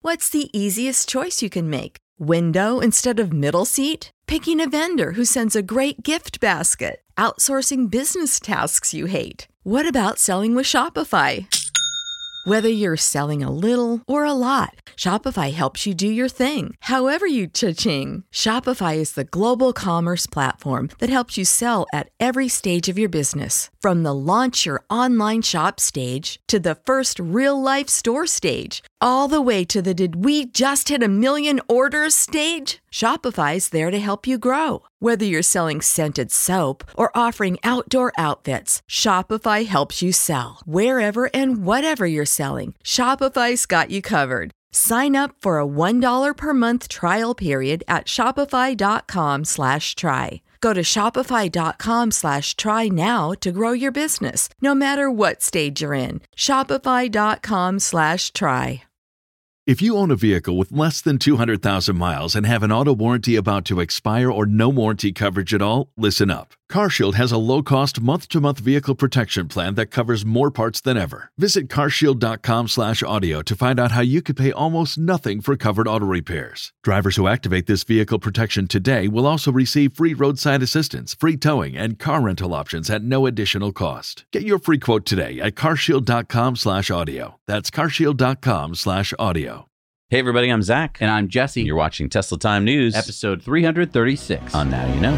What's the easiest choice you can make? Window instead of middle seat? Picking a vendor who sends a great gift basket? Outsourcing business tasks you hate? What about selling with Shopify? Whether you're selling a little or a lot, Shopify helps you do your thing, however you cha-ching. Shopify is the global commerce platform that helps you sell at every stage of your business. From the launch your online shop stage to the first real-life store stage, all the way to the did we just hit a million orders stage. Shopify's there to help you grow. Whether you're selling scented soap or offering outdoor outfits, Shopify helps you sell. Wherever and whatever you're selling, Shopify's got you covered. Sign up for a $1 per month trial period at shopify.com/try. Go to shopify.com/try now to grow your business, no matter what stage you're in. Shopify.com/try. If you own a vehicle with less than 200,000 miles and have an auto warranty about to expire or no warranty coverage at all, listen up. CarShield has a low-cost month-to-month vehicle protection plan that covers more parts than ever. Visit carshield.com/audio to find out how you could pay almost nothing for covered auto repairs. Drivers who activate this vehicle protection today will also receive free roadside assistance, free towing, and car rental options at no additional cost. Get your free quote today at carshield.com/audio. That's carshield.com/audio. Hey everybody, I'm Zach. And I'm Jesse. You're watching Tesla Time News. Episode 336. On Now You Know.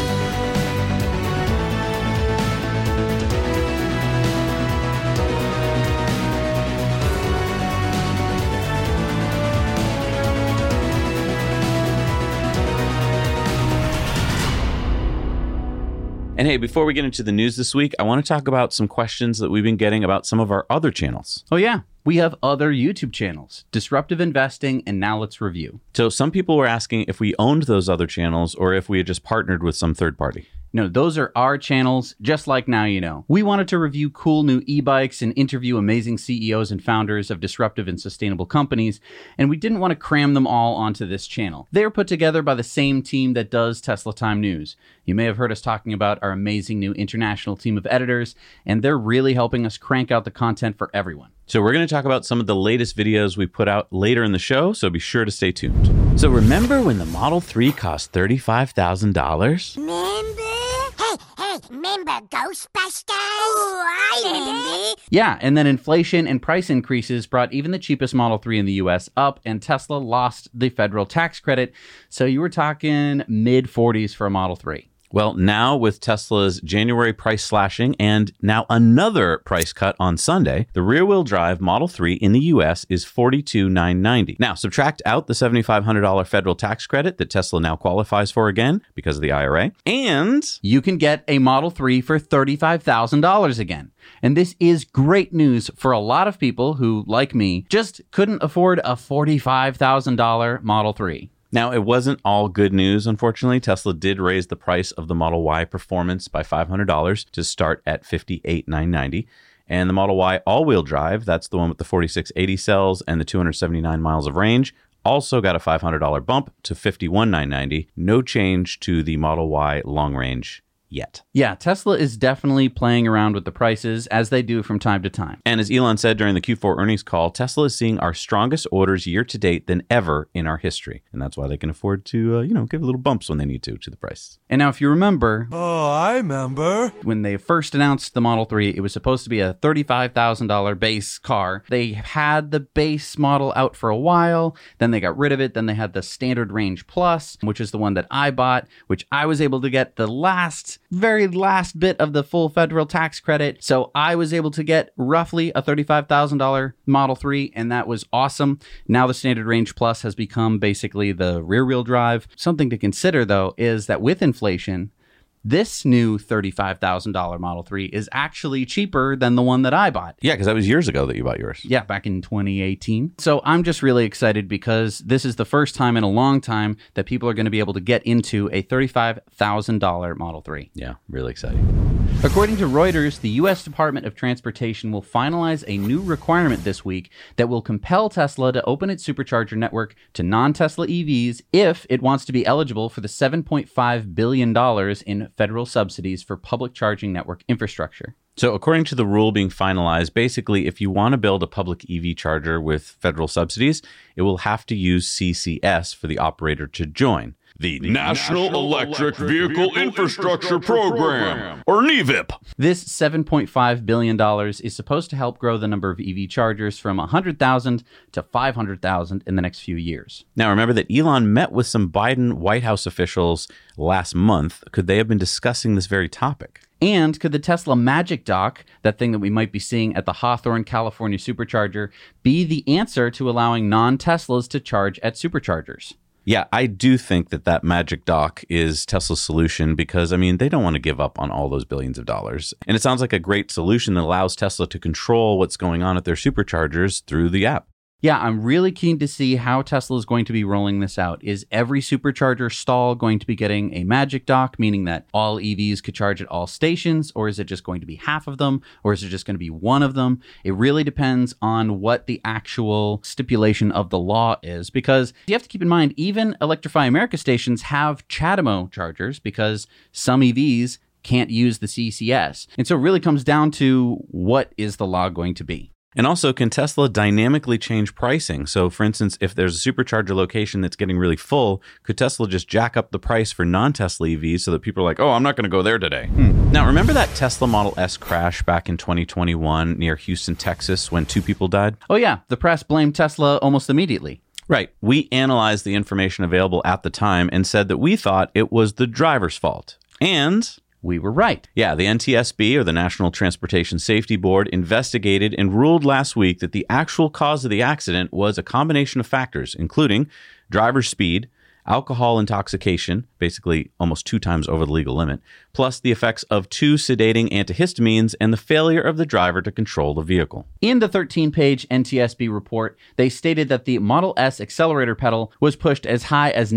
And hey, before we get into the news this week, I want to talk about some questions that we've been getting about some of our other channels. Oh yeah, we have other YouTube channels, Disruptive Investing, and Now Let's Review. So some people were asking if we owned those other channels or if we had just partnered with some third party. No, those are our channels, just like Now You Know. We wanted to review cool new e-bikes and interview amazing CEOs and founders of disruptive and sustainable companies, and we didn't want to cram them all onto this channel. They're put together by the same team that does Tesla Time News. You may have heard us talking about our amazing new international team of editors, and they're really helping us crank out the content for everyone. So we're going to talk about some of the latest videos we put out later in the show, so be sure to stay tuned. So remember when the Model 3 cost $35,000? Remember Ghostbusters? Oh, I remember. Yeah, and then inflation and price increases brought even the cheapest Model 3 in the US up, and Tesla lost the federal tax credit. So you were talking mid-40s for a Model 3. Well, now with Tesla's January price slashing and now another price cut on Sunday, the rear-wheel drive Model 3 in the U.S. is $42,990. Now, subtract out the $7,500 federal tax credit that Tesla now qualifies for again because of the IRA, and you can get a Model 3 for $35,000 again. And this is great news for a lot of people who, like me, just couldn't afford a $45,000 Model 3. Now, it wasn't all good news, unfortunately. Tesla did raise the price of the Model Y Performance by $500 to start at $58,990. And the Model Y all-wheel drive, that's the one with the 4680 cells and the 279 miles of range, also got a $500 bump to $51,990. No change to the Model Y long range yet. Yeah, Tesla is definitely playing around with the prices as they do from time to time. And as Elon said during the Q4 earnings call, Tesla is seeing our strongest orders year to date than ever in our history. And that's why they can afford to, give little bumps when they need to the price. And now if you remember... Oh, I remember. When they first announced the Model 3, it was supposed to be a $35,000 base car. They had the base model out for a while, then they got rid of it, then they had the Standard Range Plus, which is the one that I bought, which I was able to get the very last bit of the full federal tax credit. So I was able to get roughly a $35,000 Model 3, and that was awesome. Now the Standard Range Plus has become basically the rear-wheel drive. Something to consider, though, is that with inflation, this new $35,000 Model 3 is actually cheaper than the one that I bought. Yeah, because that was years ago that you bought yours. Yeah, back in 2018. So I'm just really excited because this is the first time in a long time that people are going to be able to get into a $35,000 Model 3. Yeah, really exciting. According to Reuters, the U.S. Department of Transportation will finalize a new requirement this week that will compel Tesla to open its supercharger network to non-Tesla EVs if it wants to be eligible for the $7.5 billion in federal subsidies for public charging network infrastructure. So according to the rule being finalized, basically, if you want to build a public EV charger with federal subsidies, it will have to use CCS for the operator to join. The National Electric Vehicle Infrastructure Program, or NEVIP. This $7.5 billion is supposed to help grow the number of EV chargers from 100,000 to 500,000 in the next few years. Now, remember that Elon met with some Biden White House officials last month. Could they have been discussing this very topic? And could the Tesla Magic Dock, that thing that we might be seeing at the Hawthorne, California supercharger, be the answer to allowing non-Teslas to charge at superchargers? Yeah, I do think that Magic Dock is Tesla's solution because, I mean, they don't want to give up on all those billions of dollars. And it sounds like a great solution that allows Tesla to control what's going on at their superchargers through the app. Yeah, I'm really keen to see how Tesla is going to be rolling this out. Is every supercharger stall going to be getting a Magic Dock, meaning that all EVs could charge at all stations? Or is it just going to be half of them? Or is it just going to be one of them? It really depends on what the actual stipulation of the law is, because you have to keep in mind, even Electrify America stations have CHAdeMO chargers because some EVs can't use the CCS. And so it really comes down to what is the law going to be. And also, can Tesla dynamically change pricing? So, for instance, if there's a supercharger location that's getting really full, could Tesla just jack up the price for non-Tesla EVs so that people are like, oh, I'm not going to go there today? Now, remember that Tesla Model S crash back in 2021 near Houston, Texas, when 2 people died? Oh, yeah. The press blamed Tesla almost immediately. Right. We analyzed the information available at the time and said that we thought it was the driver's fault. And we were right. Yeah, the NTSB, or the National Transportation Safety Board, investigated and ruled last week that the actual cause of the accident was a combination of factors, including driver's speed, alcohol intoxication, basically almost 2 times over the legal limit, plus the effects of 2 sedating antihistamines and the failure of the driver to control the vehicle. In the 13-page NTSB report, they stated that the Model S accelerator pedal was pushed as high as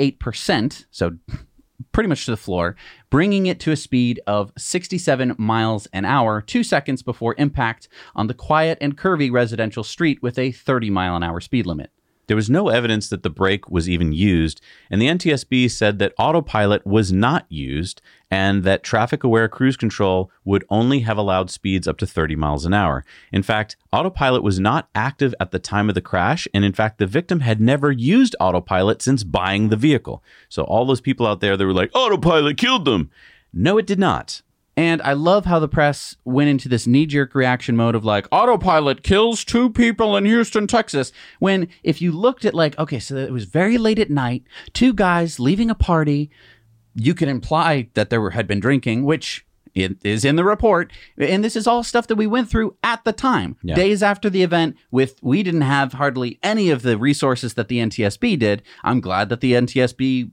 98%, so pretty much to the floor, bringing it to a speed of 67 miles an hour 2 seconds before impact on the quiet and curvy residential street with a 30-mile-an-hour speed limit. There was no evidence that the brake was even used, and the NTSB said that autopilot was not used and that traffic-aware cruise control would only have allowed speeds up to 30 miles an hour. In fact, autopilot was not active at the time of the crash, and in fact, the victim had never used autopilot since buying the vehicle. So all those people out there that were like, autopilot killed them. No, it did not. And I love how the press went into this knee-jerk reaction mode of like, autopilot kills 2 people in Houston, Texas. When if you looked at like, okay, so it was very late at night, 2 guys leaving a party, you could imply that there had been drinking, which it is in the report. And this is all stuff that we went through at the time, days after the event. We didn't have hardly any of the resources that the NTSB did. I'm glad that the NTSB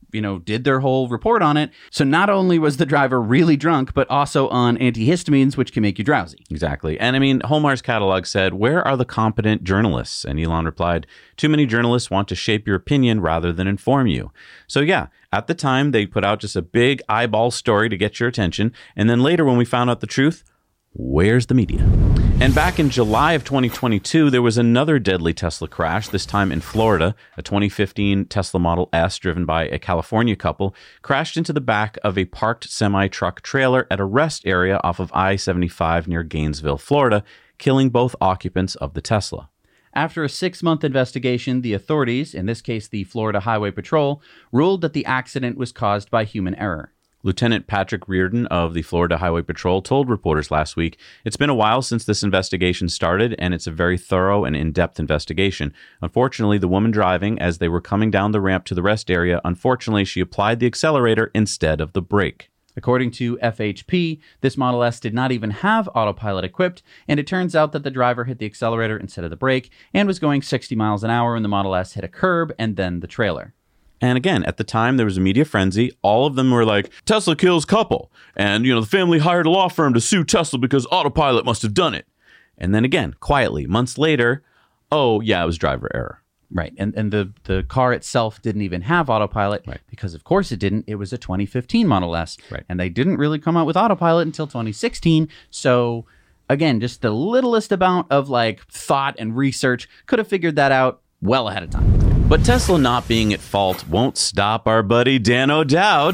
did their whole report on it. So not only was the driver really drunk, but also on antihistamines, which can make you drowsy. Exactly. And I mean, Holmar's catalog said, where are the competent journalists? And Elon replied, too many journalists want to shape your opinion rather than inform you. So yeah, at the time, they put out just a big eyeball story to get your attention. And then later, when we found out the truth, where's the media? And back in July of 2022, there was another deadly Tesla crash, this time in Florida. A 2015 Tesla Model S driven by a California couple crashed into the back of a parked semi-truck trailer at a rest area off of I-75 near Gainesville, Florida, killing both occupants of the Tesla. After a 6-month investigation, the authorities, in this case the Florida Highway Patrol, ruled that the accident was caused by human error. Lieutenant Patrick Reardon of the Florida Highway Patrol told reporters last week, it's been a while since this investigation started, and it's a very thorough and in-depth investigation. Unfortunately, the woman driving, as they were coming down the ramp to the rest area, unfortunately, she applied the accelerator instead of the brake. According to FHP, this Model S did not even have autopilot equipped, and it turns out that the driver hit the accelerator instead of the brake and was going 60 miles an hour when the Model S hit a curb and then the trailer. And again, at the time, there was a media frenzy. All of them were like, Tesla kills couple. And, the family hired a law firm to sue Tesla because autopilot must have done it. And then again, quietly, months later, oh, yeah, it was driver error. Right. And the car itself didn't even have autopilot because, of course, it didn't. It was a 2015 Model S. Right. And they didn't really come out with autopilot until 2016. So, again, just the littlest amount of thought and research could have figured that out well ahead of time. But Tesla not being at fault won't stop our buddy Dan O'Dowd.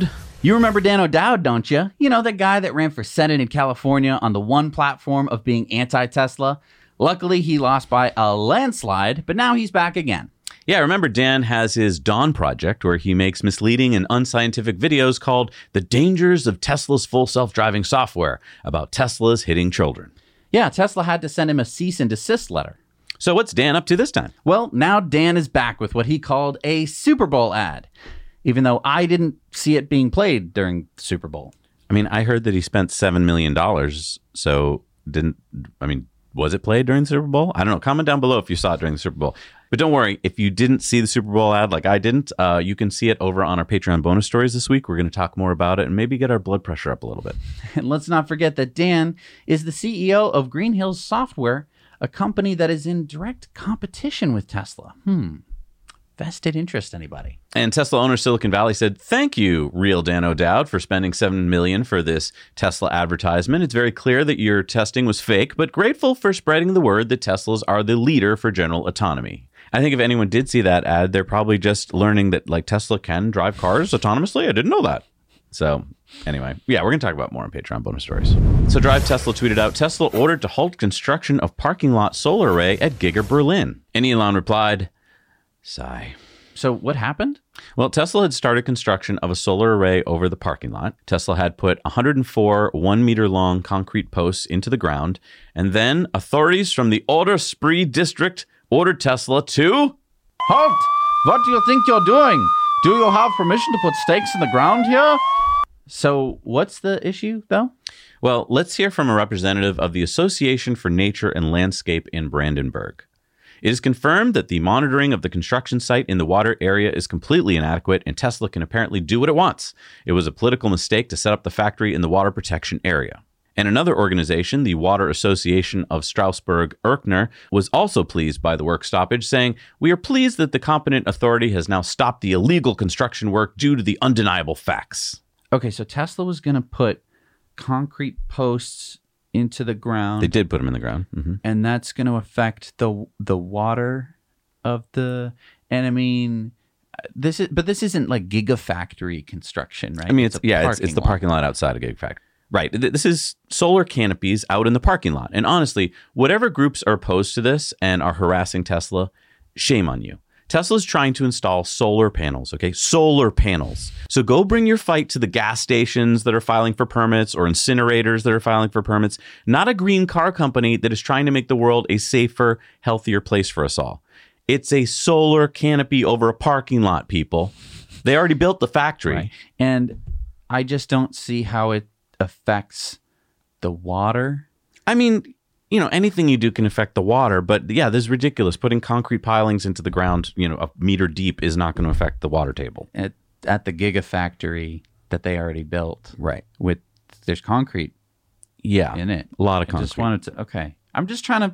You remember Dan O'Dowd, don't you? You know, the guy that ran for Senate in California on the one platform of being anti-Tesla. Luckily, he lost by a landslide, but now he's back again. Yeah, remember Dan has his Dawn project where he makes misleading and unscientific videos called The Dangers of Tesla's Full Self-Driving Software about Teslas hitting children. Yeah, Tesla had to send him a cease and desist letter. So what's Dan up to this time? Well, now Dan is back with what he called a Super Bowl ad, even though I didn't see it being played during the Super Bowl. I mean, I heard that he spent $7 million, so was it played during the Super Bowl? I don't know. Comment down below if you saw it during the Super Bowl. But don't worry, if you didn't see the Super Bowl ad like I didn't, you can see it over on our Patreon bonus stories this week. We're going to talk more about it and maybe get our blood pressure up a little bit. And let's not forget that Dan is the CEO of Green Hills Software, a company that is in direct competition with Tesla. Vested interest, anybody? And Tesla owner Silicon Valley said, "Thank you, real Dan O'Dowd, for spending $7 million for this Tesla advertisement. It's very clear that your testing was fake, but grateful for spreading the word that Teslas are the leader for general autonomy." I think if anyone did see that ad, they're probably just learning that like Tesla can drive cars autonomously. I didn't know that. So anyway, yeah, we're going to talk about more on Patreon bonus stories. So Drive Tesla tweeted out, Tesla ordered to halt construction of parking lot solar array at Giga Berlin. And Elon replied, sigh. So what happened? Well, Tesla had started construction of a solar array over the parking lot. Tesla had put 104 1-meter-long concrete posts into the ground. And then authorities from the Oder Spree district ordered Tesla to... Halt! What do you think you're doing? Do you have permission to put stakes in the ground here? So what's the issue, though? Well, let's hear from a representative of the Association for Nature and Landscape in Brandenburg. It is confirmed that the monitoring of the construction site in the water area is completely inadequate, and Tesla can apparently do what it wants. It was a political mistake to set up the factory in the water protection area. And another organization, the Water Association of Strausberg-Erkner, was also pleased by the work stoppage, saying, "We are pleased that the competent authority has now stopped the illegal construction work due to the undeniable facts." Okay, so Tesla was going to put concrete posts into the ground. They did put them in the ground. Mm-hmm. And that's going to affect the water of the... And I mean... This isn't like gigafactory construction, right? I mean, it's the parking lot outside of Gigafactory. Right. This is solar canopies out in the parking lot. And honestly, whatever groups are opposed to this and are harassing Tesla, shame on you. Tesla's trying to install solar panels, okay? Solar panels. So go bring your fight to the gas stations that are filing for permits or incinerators that are filing for permits, not a green car company that is trying to make the world a safer, healthier place for us all. It's a solar canopy over a parking lot, people. They already built the factory. Right. And I just don't see how it affects the water. I mean, you know, anything you do can affect the water, but yeah, this is ridiculous. Putting concrete pilings into the ground, you know, a meter deep is not going to affect the water table. At the gigafactory that they already built. Right. There's concrete in it. A lot of concrete. I just wanted to, okay. I'm just trying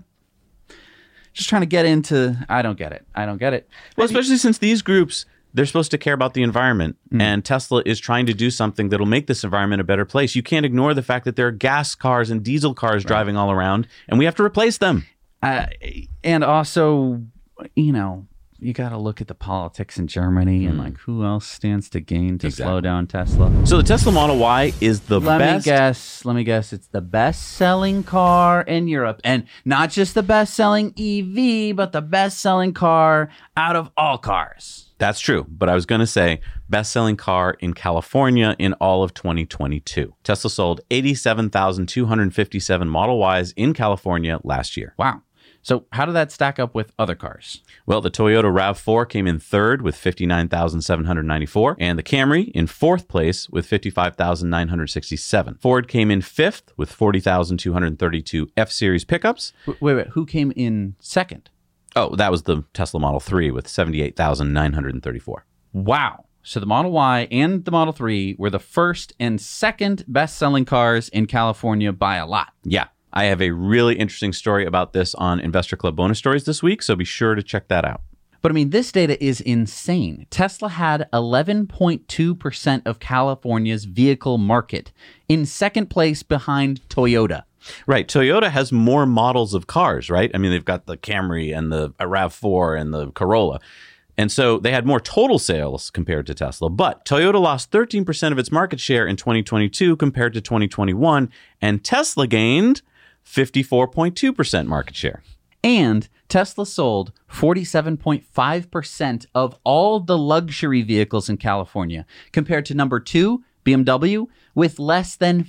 to get into, I don't get it. Well, especially since these groups, they're supposed to care about the environment, and Tesla is trying to do something that'll make this environment a better place. You can't ignore the fact that there are gas cars and diesel cars driving all around, and we have to replace them. And also, you know, you got to look at the politics in Germany and like who else stands to gain to slow down Tesla. So the Tesla Model Y is the best. Let me guess. It's the best-selling car in Europe, and not just the best-selling EV, but the best-selling car out of all cars. That's true. But I was going to say best-selling car in California in all of 2022. Tesla sold 87,257 Model Ys in California last year. Wow. So how did that stack up with other cars? Well, the Toyota RAV4 came in third with 59,794, and the Camry in fourth place with 55,967. Ford came in fifth with 40,232 F-Series pickups. Wait. Who came in second? Oh, that was the Tesla Model 3 with 78,934. Wow. So the Model Y and the Model 3 were the first and second best-selling cars in California by a lot. Yeah. I have a really interesting story about this on Investor Club Bonus Stories this week, so be sure to check that out. But I mean, this data is insane. Tesla had 11.2% of California's vehicle market, in second place behind Toyota. Right. Toyota has more models of cars, right? I mean, they've got the Camry and the RAV4 and the Corolla. And so they had more total sales compared to Tesla, but Toyota lost 13% of its market share in 2022 compared to 2021, and Tesla gained 54.2% market share. And Tesla sold 47.5% of all the luxury vehicles in California, compared to number 2, BMW, with less than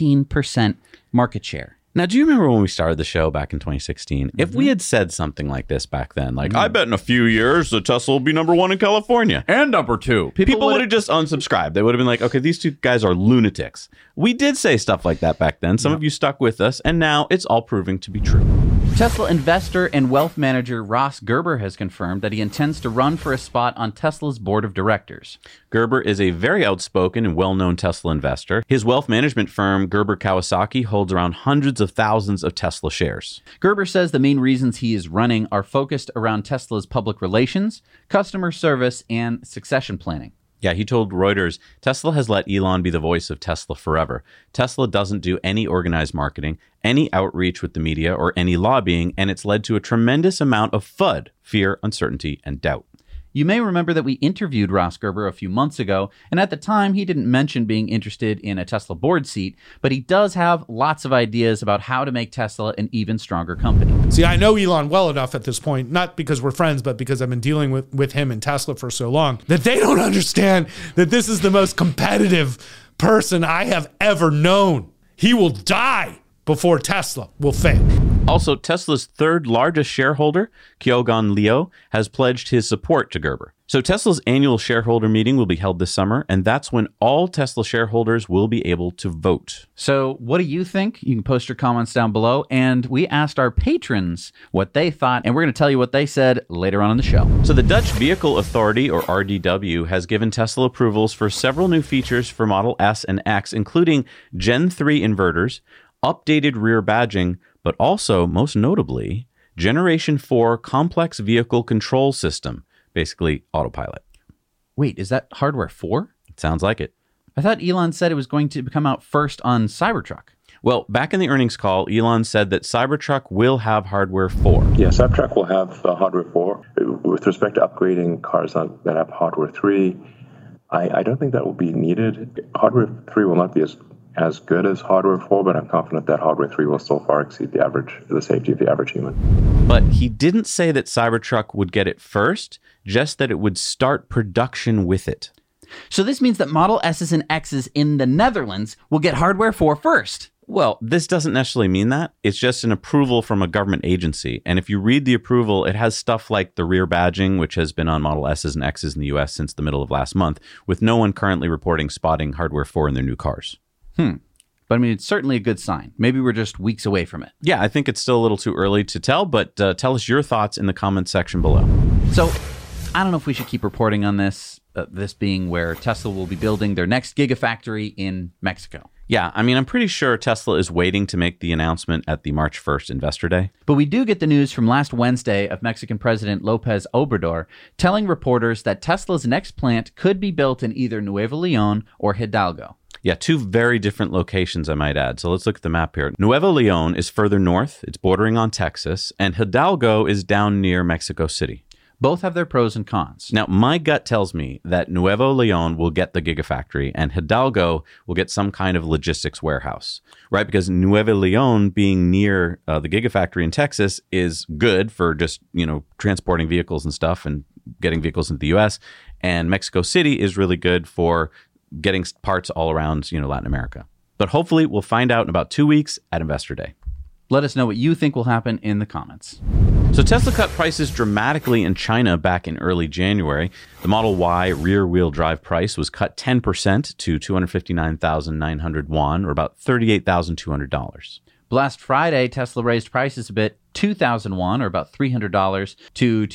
15% market share. Now, do you remember when we started the show back in 2016? If we had said something like this back then, like, I bet in a few years the Tesla will be number 1 in California. And number 2. People would have just unsubscribed. They would have been like, okay, these two guys are lunatics. We did say stuff like that back then. Some of you stuck with us, and now it's all proving to be true. Tesla investor and wealth manager Ross Gerber has confirmed that he intends to run for a spot on Tesla's board of directors. Gerber is a very outspoken and well-known Tesla investor. His wealth management firm, Gerber Kawasaki, holds around hundreds of thousands of Tesla shares. Gerber says the main reasons he is running are focused around Tesla's public relations, customer service, and succession planning. Yeah, he told Reuters, Tesla has let Elon be the voice of Tesla forever. Tesla doesn't do any organized marketing, any outreach with the media, or any lobbying, and it's led to a tremendous amount of FUD, fear, uncertainty, and doubt. You may remember that we interviewed Ross Gerber a few months ago, and at the time he didn't mention being interested in a Tesla board seat, but he does have lots of ideas about how to make Tesla an even stronger company. See, I know Elon well enough at this point, not because we're friends, but because I've been dealing with him and Tesla for so long, that they don't understand that this is the most competitive person I have ever known. He will die before Tesla will fail. Also, Tesla's third largest shareholder, Kyogon Leo, has pledged his support to Gerber. So Tesla's annual shareholder meeting will be held this summer, and that's when all Tesla shareholders will be able to vote. So what do you think? You can post your comments down below, and we asked our patrons what they thought, and we're going to tell you what they said later on in the show. So the Dutch Vehicle Authority, or RDW, has given Tesla approvals for several new features for Model S and X, including Gen 3 inverters, updated rear badging, but also, most notably, Generation 4 complex vehicle control system, basically autopilot. Wait, is that hardware 4? It sounds like it. I thought Elon said it was going to come out first on Cybertruck. Well, back in the earnings call, Elon said that Cybertruck will have hardware 4. Yeah, Cybertruck will have hardware 4. With respect to upgrading cars that have hardware 3, I don't think that will be needed. Hardware 3 will not be as good as hardware 4, but I'm confident that hardware 3 will still far exceed the safety of the average human. But he didn't say that Cybertruck would get it first, just that it would start production with it. So this means that Model S's and X's in the Netherlands will get hardware 4 first. Well, this doesn't necessarily mean that. It's just an approval from a government agency. And if you read the approval, it has stuff like the rear badging, which has been on Model S's and X's in the US since the middle of last month, with no one currently reporting spotting hardware 4 in their new cars. But I mean, it's certainly a good sign. Maybe we're just weeks away from it. Yeah, I think it's still a little too early to tell, but tell us your thoughts in the comments section below. So I don't know if we should keep reporting on this, this being where Tesla will be building their next Gigafactory in Mexico. Yeah, I mean, I'm pretty sure Tesla is waiting to make the announcement at the March 1st Investor Day. But we do get the news from last Wednesday of Mexican President López Obrador telling reporters that Tesla's next plant could be built in either Nuevo León or Hidalgo. Yeah, two very different locations, I might add. So let's look at the map here. Nuevo León is further north. It's bordering on Texas. And Hidalgo is down near Mexico City. Both have their pros and cons. Now, my gut tells me that Nuevo León will get the Gigafactory and Hidalgo will get some kind of logistics warehouse, right? Because Nuevo León being near the Gigafactory in Texas is good for just, transporting vehicles and stuff and getting vehicles into the U.S. And Mexico City is really good for getting parts all around, Latin America. But hopefully we'll find out in about 2 weeks at Investor Day. Let us know what you think will happen in the comments. So Tesla cut prices dramatically in China back in early January. The Model Y rear-wheel drive price was cut 10% to 259,900 won, or about $38,200. Last Friday, Tesla raised prices a bit, 2,000 won, or about $300, to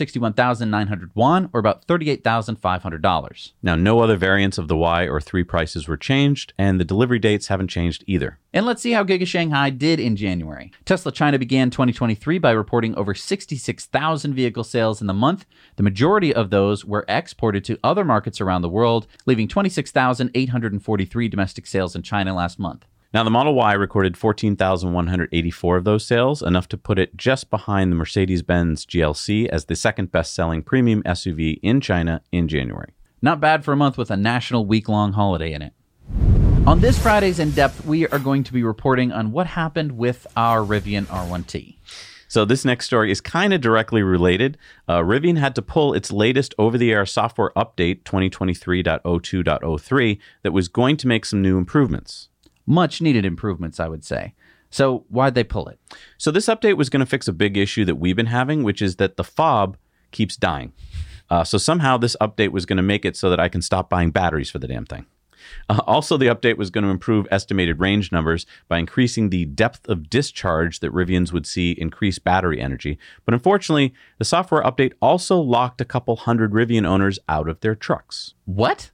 261,900 won, or about $38,500. Now, no other variants of the Y or 3 prices were changed, and the delivery dates haven't changed either. And let's see how Giga Shanghai did in January. Tesla China began 2023 by reporting over 66,000 vehicle sales in the month. The majority of those were exported to other markets around the world, leaving 26,843 domestic sales in China last month. Now, the Model Y recorded 14,184 of those sales, enough to put it just behind the Mercedes-Benz GLC as the second best-selling premium SUV in China in January. Not bad for a month with a national week-long holiday in it. On this Friday's In Depth, we are going to be reporting on what happened with our Rivian R1T. So this next story is kind of directly related. Rivian had to pull its latest over-the-air software update, 2023.02.03, that was going to make some new improvements. Much needed improvements, I would say. So why'd they pull it? So this update was going to fix a big issue that we've been having, which is that the fob keeps dying. So somehow this update was going to make it so that I can stop buying batteries for the damn thing. Also, the update was going to improve estimated range numbers by increasing the depth of discharge that Rivians would see increase battery energy. But unfortunately, the software update also locked a couple hundred Rivian owners out of their trucks. What?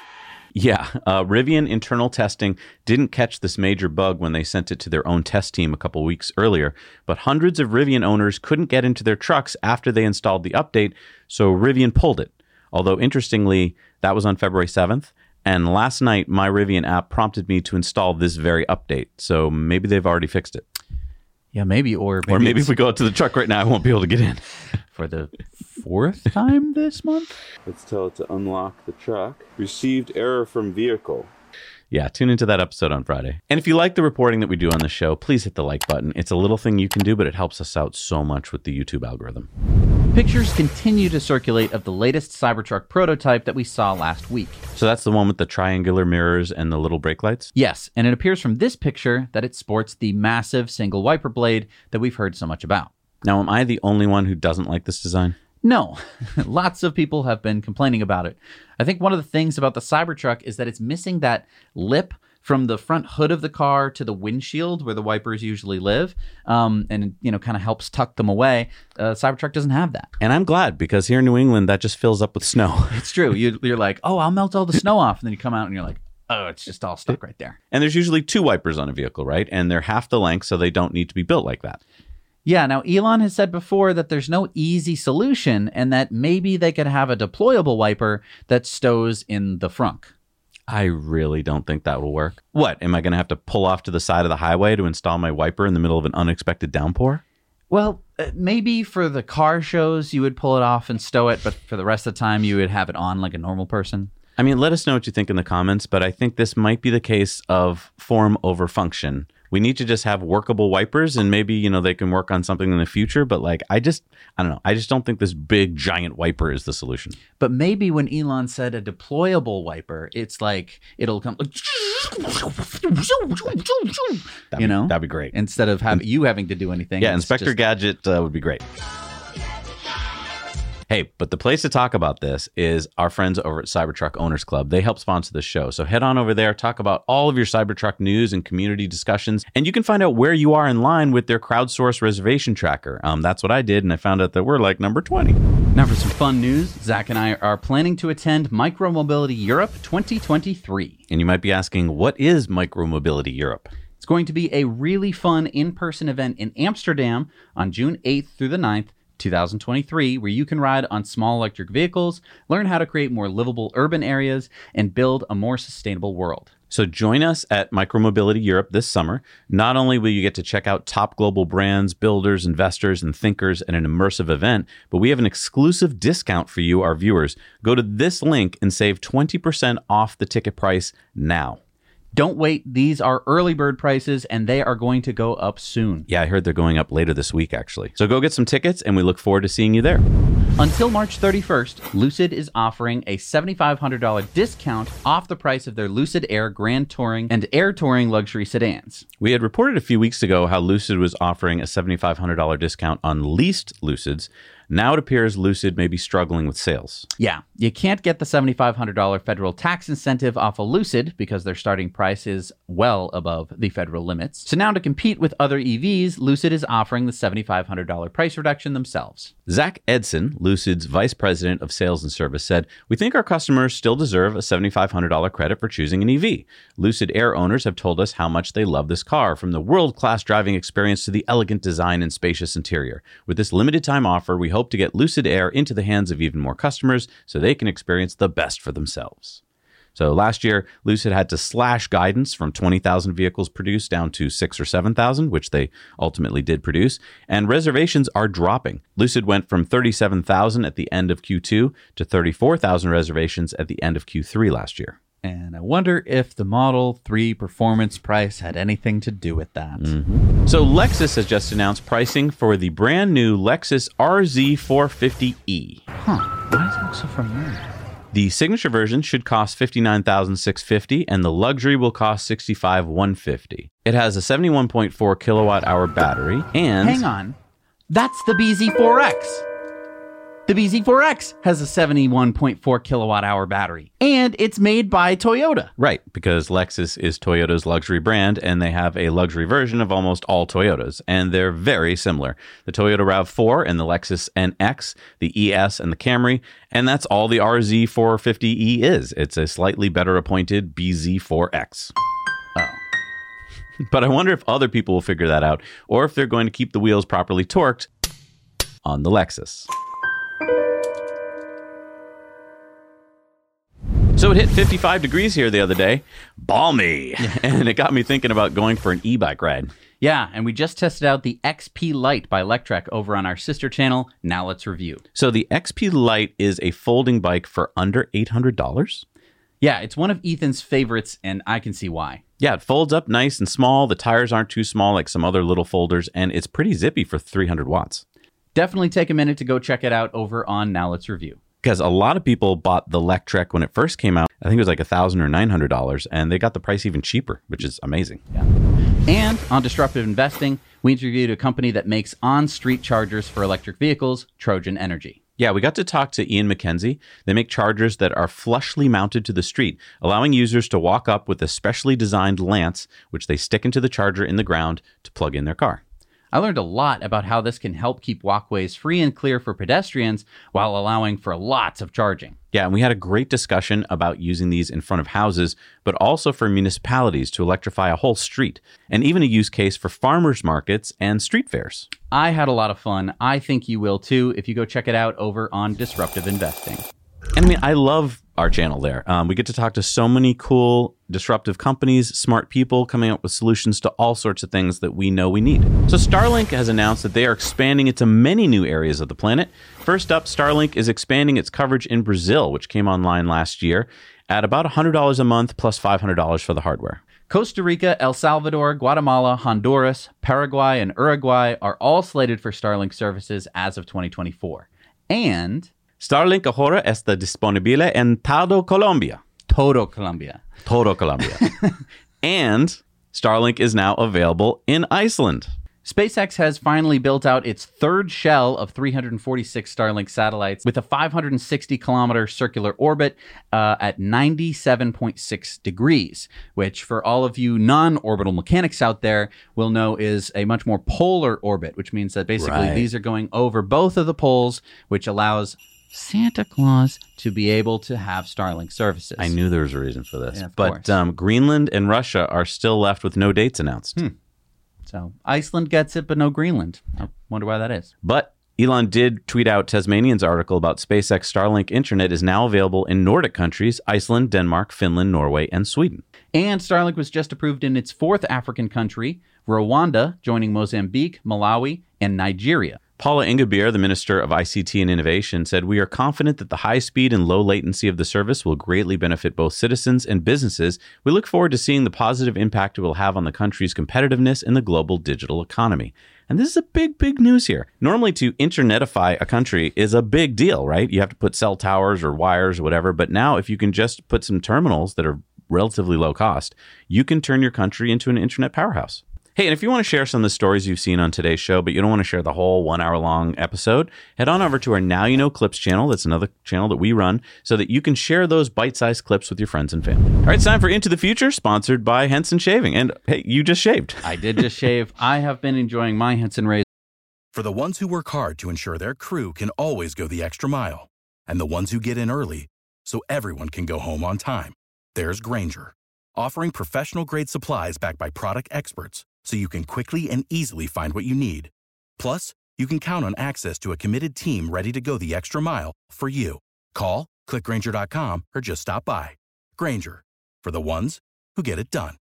Yeah, Rivian internal testing didn't catch this major bug when they sent it to their own test team a couple weeks earlier, but hundreds of Rivian owners couldn't get into their trucks after they installed the update, so Rivian pulled it. Although, interestingly, that was on February 7th, and last night my Rivian app prompted me to install this very update, so maybe they've already fixed it. Yeah, maybe. Or maybe if we go out to the truck right now, I won't be able to get in. For the fourth time this month? Let's tell it to unlock the truck. Received error from vehicle. Yeah, tune into that episode on Friday. And if you like the reporting that we do on the show, please hit the like button. It's a little thing you can do, but it helps us out so much with the YouTube algorithm. Pictures continue to circulate of the latest Cybertruck prototype that we saw last week. So that's the one with the triangular mirrors and the little brake lights? Yes, and it appears from this picture that it sports the massive single wiper blade that we've heard so much about. Now, am I the only one who doesn't like this design? No. Lots of people have been complaining about it. I think one of the things about the Cybertruck is that it's missing that lip from the front hood of the car to the windshield where the wipers usually live, and kind of helps tuck them away. Cybertruck doesn't have that. And I'm glad, because here in New England, that just fills up with snow. It's true. You're like, oh, I'll melt all the snow off. And then you come out and you're like, oh, it's just all stuck right there. And there's usually two wipers on a vehicle, right? And they're half the length, so they don't need to be built like that. Yeah, now Elon has said before that there's no easy solution and that maybe they could have a deployable wiper that stows in the frunk. I really don't think that will work. What, am I going to have to pull off to the side of the highway to install my wiper in the middle of an unexpected downpour? Well, maybe for the car shows you would pull it off and stow it, but for the rest of the time you would have it on like a normal person. I mean, let us know what you think in the comments, but I think this might be the case of form over function. We need to just have workable wipers, and maybe, they can work on something in the future. But I don't know. I just don't think this big giant wiper is the solution. But maybe when Elon said a deployable wiper, it's like it'll come like, that'd be great. Instead of having to do anything. Yeah, Inspector Gadget would be great. Hey, but the place to talk about this is our friends over at Cybertruck Owners Club. They help sponsor the show. So head on over there, talk about all of your Cybertruck news and community discussions, and you can find out where you are in line with their crowdsourced reservation tracker. That's what I did, and I found out that we're like number 20. Now for some fun news, Zach and I are planning to attend Micromobility Europe 2023. And you might be asking, what is Micromobility Europe? It's going to be a really fun in-person event in Amsterdam on June 8th through the 9th, 2023, where you can ride on small electric vehicles, learn how to create more livable urban areas, and build a more sustainable world. So join us at Micromobility Europe this summer. Not only will you get to check out top global brands, builders, investors, and thinkers at an immersive event, but we have an exclusive discount for you, our viewers. Go to this link and save 20% off the ticket price now. Don't wait. These are early bird prices, and they are going to go up soon. Yeah, I heard they're going up later this week, actually. So go get some tickets, and we look forward to seeing you there. Until March 31st, Lucid is offering a $7,500 discount off the price of their Lucid Air Grand Touring and Air Touring luxury sedans. We had reported a few weeks ago how Lucid was offering a $7,500 discount on leased Lucids. Now it appears Lucid may be struggling with sales. Yeah, you can't get the $7,500 federal tax incentive off a Lucid because their starting price is well above the federal limits. So now to compete with other EVs, Lucid is offering the $7,500 price reduction themselves. Zach Edson, Lucid's vice president of sales and service, said, "We think our customers still deserve a $7,500 credit for choosing an EV. Lucid Air owners have told us how much they love this car, from the world-class driving experience to the elegant design and spacious interior. With this limited time offer, we hope to get Lucid Air into the hands of even more customers so they can experience the best for themselves." So last year, Lucid had to slash guidance from 20,000 vehicles produced down to 6,000 or 7,000, which they ultimately did produce. And reservations are dropping. Lucid went from 37,000 at the end of Q2 to 34,000 reservations at the end of Q3 last year. And I wonder if the Model 3 performance price had anything to do with that. So Lexus has just announced pricing for the brand new Lexus RZ450e. Why does it look so familiar? The signature version should cost $59,650 and the luxury will cost $65,150. It has a 71.4 kilowatt hour battery and... Hang on. That's the BZ4X. The BZ4X has a 71.4 kilowatt hour battery, and it's made by Toyota. Right, because Lexus is Toyota's luxury brand, and they have a luxury version of almost all Toyotas, and they're very similar. The Toyota RAV4 and the Lexus NX, the ES and the Camry, and that's all the RZ450e is. It's a slightly better appointed BZ4X. Oh. But I wonder if other people will figure that out, or if they're going to keep the wheels properly torqued on the Lexus. So it hit 55 degrees here the other day. Balmy. And it got me thinking about going for an e-bike ride. Yeah, and we just tested out the XP Lite by Electrek over on our sister channel. Now let's review. So the XP Lite is a folding bike for under $800? Yeah, it's one of Ethan's favorites, and I can see why. Yeah, it folds up nice and small. The tires aren't too small like some other little folders, and it's pretty zippy for 300 watts. Definitely take a minute to go check it out over on Now Let's Review. Because a lot of people bought the Electrek when it first came out. I think it was like $1,000 or $900, and they got the price even cheaper, which is amazing. Yeah. And on Disruptive Investing, we interviewed a company that makes on-street chargers for electric vehicles, Trojan Energy. Yeah, we got to talk to Ian McKenzie. They make chargers that are flushly mounted to the street, allowing users to walk up with a specially designed lance, which they stick into the charger in the ground to plug in their car. I learned a lot about how this can help keep walkways free and clear for pedestrians while allowing for lots of charging. Yeah, and we had a great discussion about using these in front of houses, but also for municipalities to electrify a whole street, and even a use case for farmers markets and street fairs. I had a lot of fun. I think you will too if you go check it out over on Disruptive Investing. And I mean, I love our channel there. We get to talk to so many cool, disruptive companies, smart people coming up with solutions to all sorts of things that we know we need. So Starlink has announced that they are expanding into many new areas of the planet. First up, Starlink is expanding its coverage in Brazil, which came online last year at about $100 a month plus $500 for the hardware. Costa Rica, El Salvador, Guatemala, Honduras, Paraguay, and Uruguay are all slated for Starlink services as of 2024. And Starlink ahora está disponible en todo Colombia. Todo Colombia. Todo Colombia. And Starlink is now available in Iceland. SpaceX has finally built out its third shell of 346 Starlink satellites with a 560-kilometer circular orbit at 97.6 degrees, which for all of you non-orbital mechanics out there will know is a much more polar orbit, which means that basically these are going over both of the poles, which allows Santa Claus to be able to have Starlink services. I knew there was a reason for this. Yeah, but Greenland and Russia are still left with no dates announced. So Iceland gets it, but no Greenland. I wonder why that is. But Elon did tweet out Tasmanian's article about SpaceX Starlink Internet is now available in Nordic countries, Iceland, Denmark, Finland, Norway, and Sweden. And Starlink was just approved in its fourth African country, Rwanda, joining Mozambique, Malawi, and Nigeria. Paula Ingabire, the Minister of ICT and Innovation, said, "We are confident that the high speed and low latency of the service will greatly benefit both citizens and businesses. We look forward to seeing the positive impact it will have on the country's competitiveness in the global digital economy." And this is a big, big news here. Normally, to internetify a country is a big deal, right? You have to put cell towers or wires or whatever. But now, if you can just put some terminals that are relatively low cost, you can turn your country into an internet powerhouse. Hey, and if you want to share some of the stories you've seen on today's show, but you don't want to share the whole 1 hour long episode, head on over to our Now You Know Clips channel. That's another channel that we run so that you can share those bite-sized clips with your friends and family. All right, it's time for Into the Future, sponsored by Henson Shaving. And hey, you just shaved. I did just shave. I have been enjoying my Henson razor. For the ones who work hard to ensure their crew can always go the extra mile, and the ones who get in early so everyone can go home on time, there's Grainger, offering professional-grade supplies backed by product experts, so you can quickly and easily find what you need. Plus, you can count on access to a committed team ready to go the extra mile for you. Call, click Grainger.com, or just stop by. Grainger, for the ones who get it done.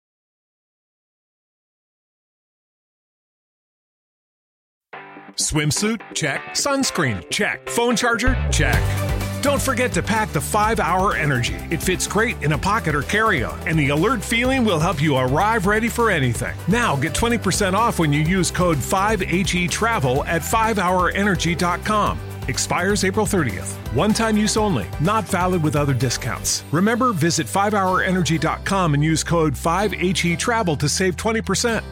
Swimsuit? Check. Sunscreen? Check. Phone charger? Check. Don't forget to pack the 5-Hour Energy. It fits great in a pocket or carry-on, and the alert feeling will help you arrive ready for anything. Now get 20% off when you use code 5HETRAVEL at 5hourenergy.com. Expires April 30th. One-time use only. Not valid with other discounts. Remember, visit 5hourenergy.com and use code 5HETRAVEL to save 20%.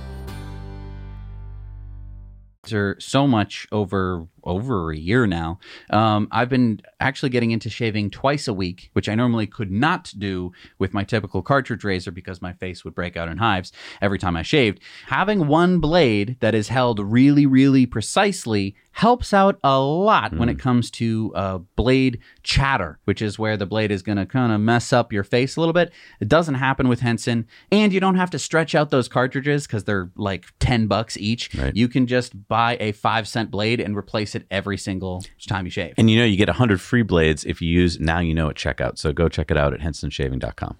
Are so much over a year now. I've been actually getting into shaving twice a week, which I normally could not do with my typical cartridge razor because my face would break out in hives every time I shaved. Having one blade that is held really, really precisely helps out a lot when it comes to blade chatter, which is where the blade is going to kind of mess up your face a little bit. It doesn't happen with Henson, and you don't have to stretch out those cartridges because they're like $10 each. Right. You can just buy a 5-cent blade and replace it every single time you shave. And you get 100 free blades if you use Now You Know at checkout. So go check it out at hensonshaving.com.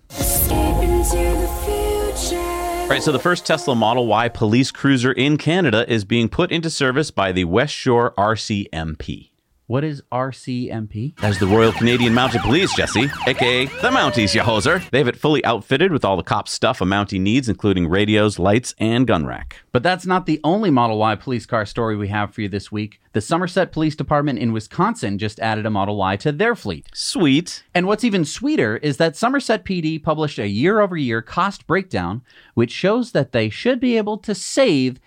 All right, so the first Tesla Model Y police cruiser in Canada is being put into service by the West Shore RCMP. What is RCMP? That's the Royal Canadian Mounted Police, Jesse, a.k.a. the Mounties, ya hoser. They have it fully outfitted with all the cop stuff a Mountie needs, including radios, lights, and gun rack. But that's not the only Model Y police car story we have for you this week. The Somerset Police Department in Wisconsin just added a Model Y to their fleet. Sweet. And what's even sweeter is that Somerset PD published a year-over-year cost breakdown, which shows that they should be able to save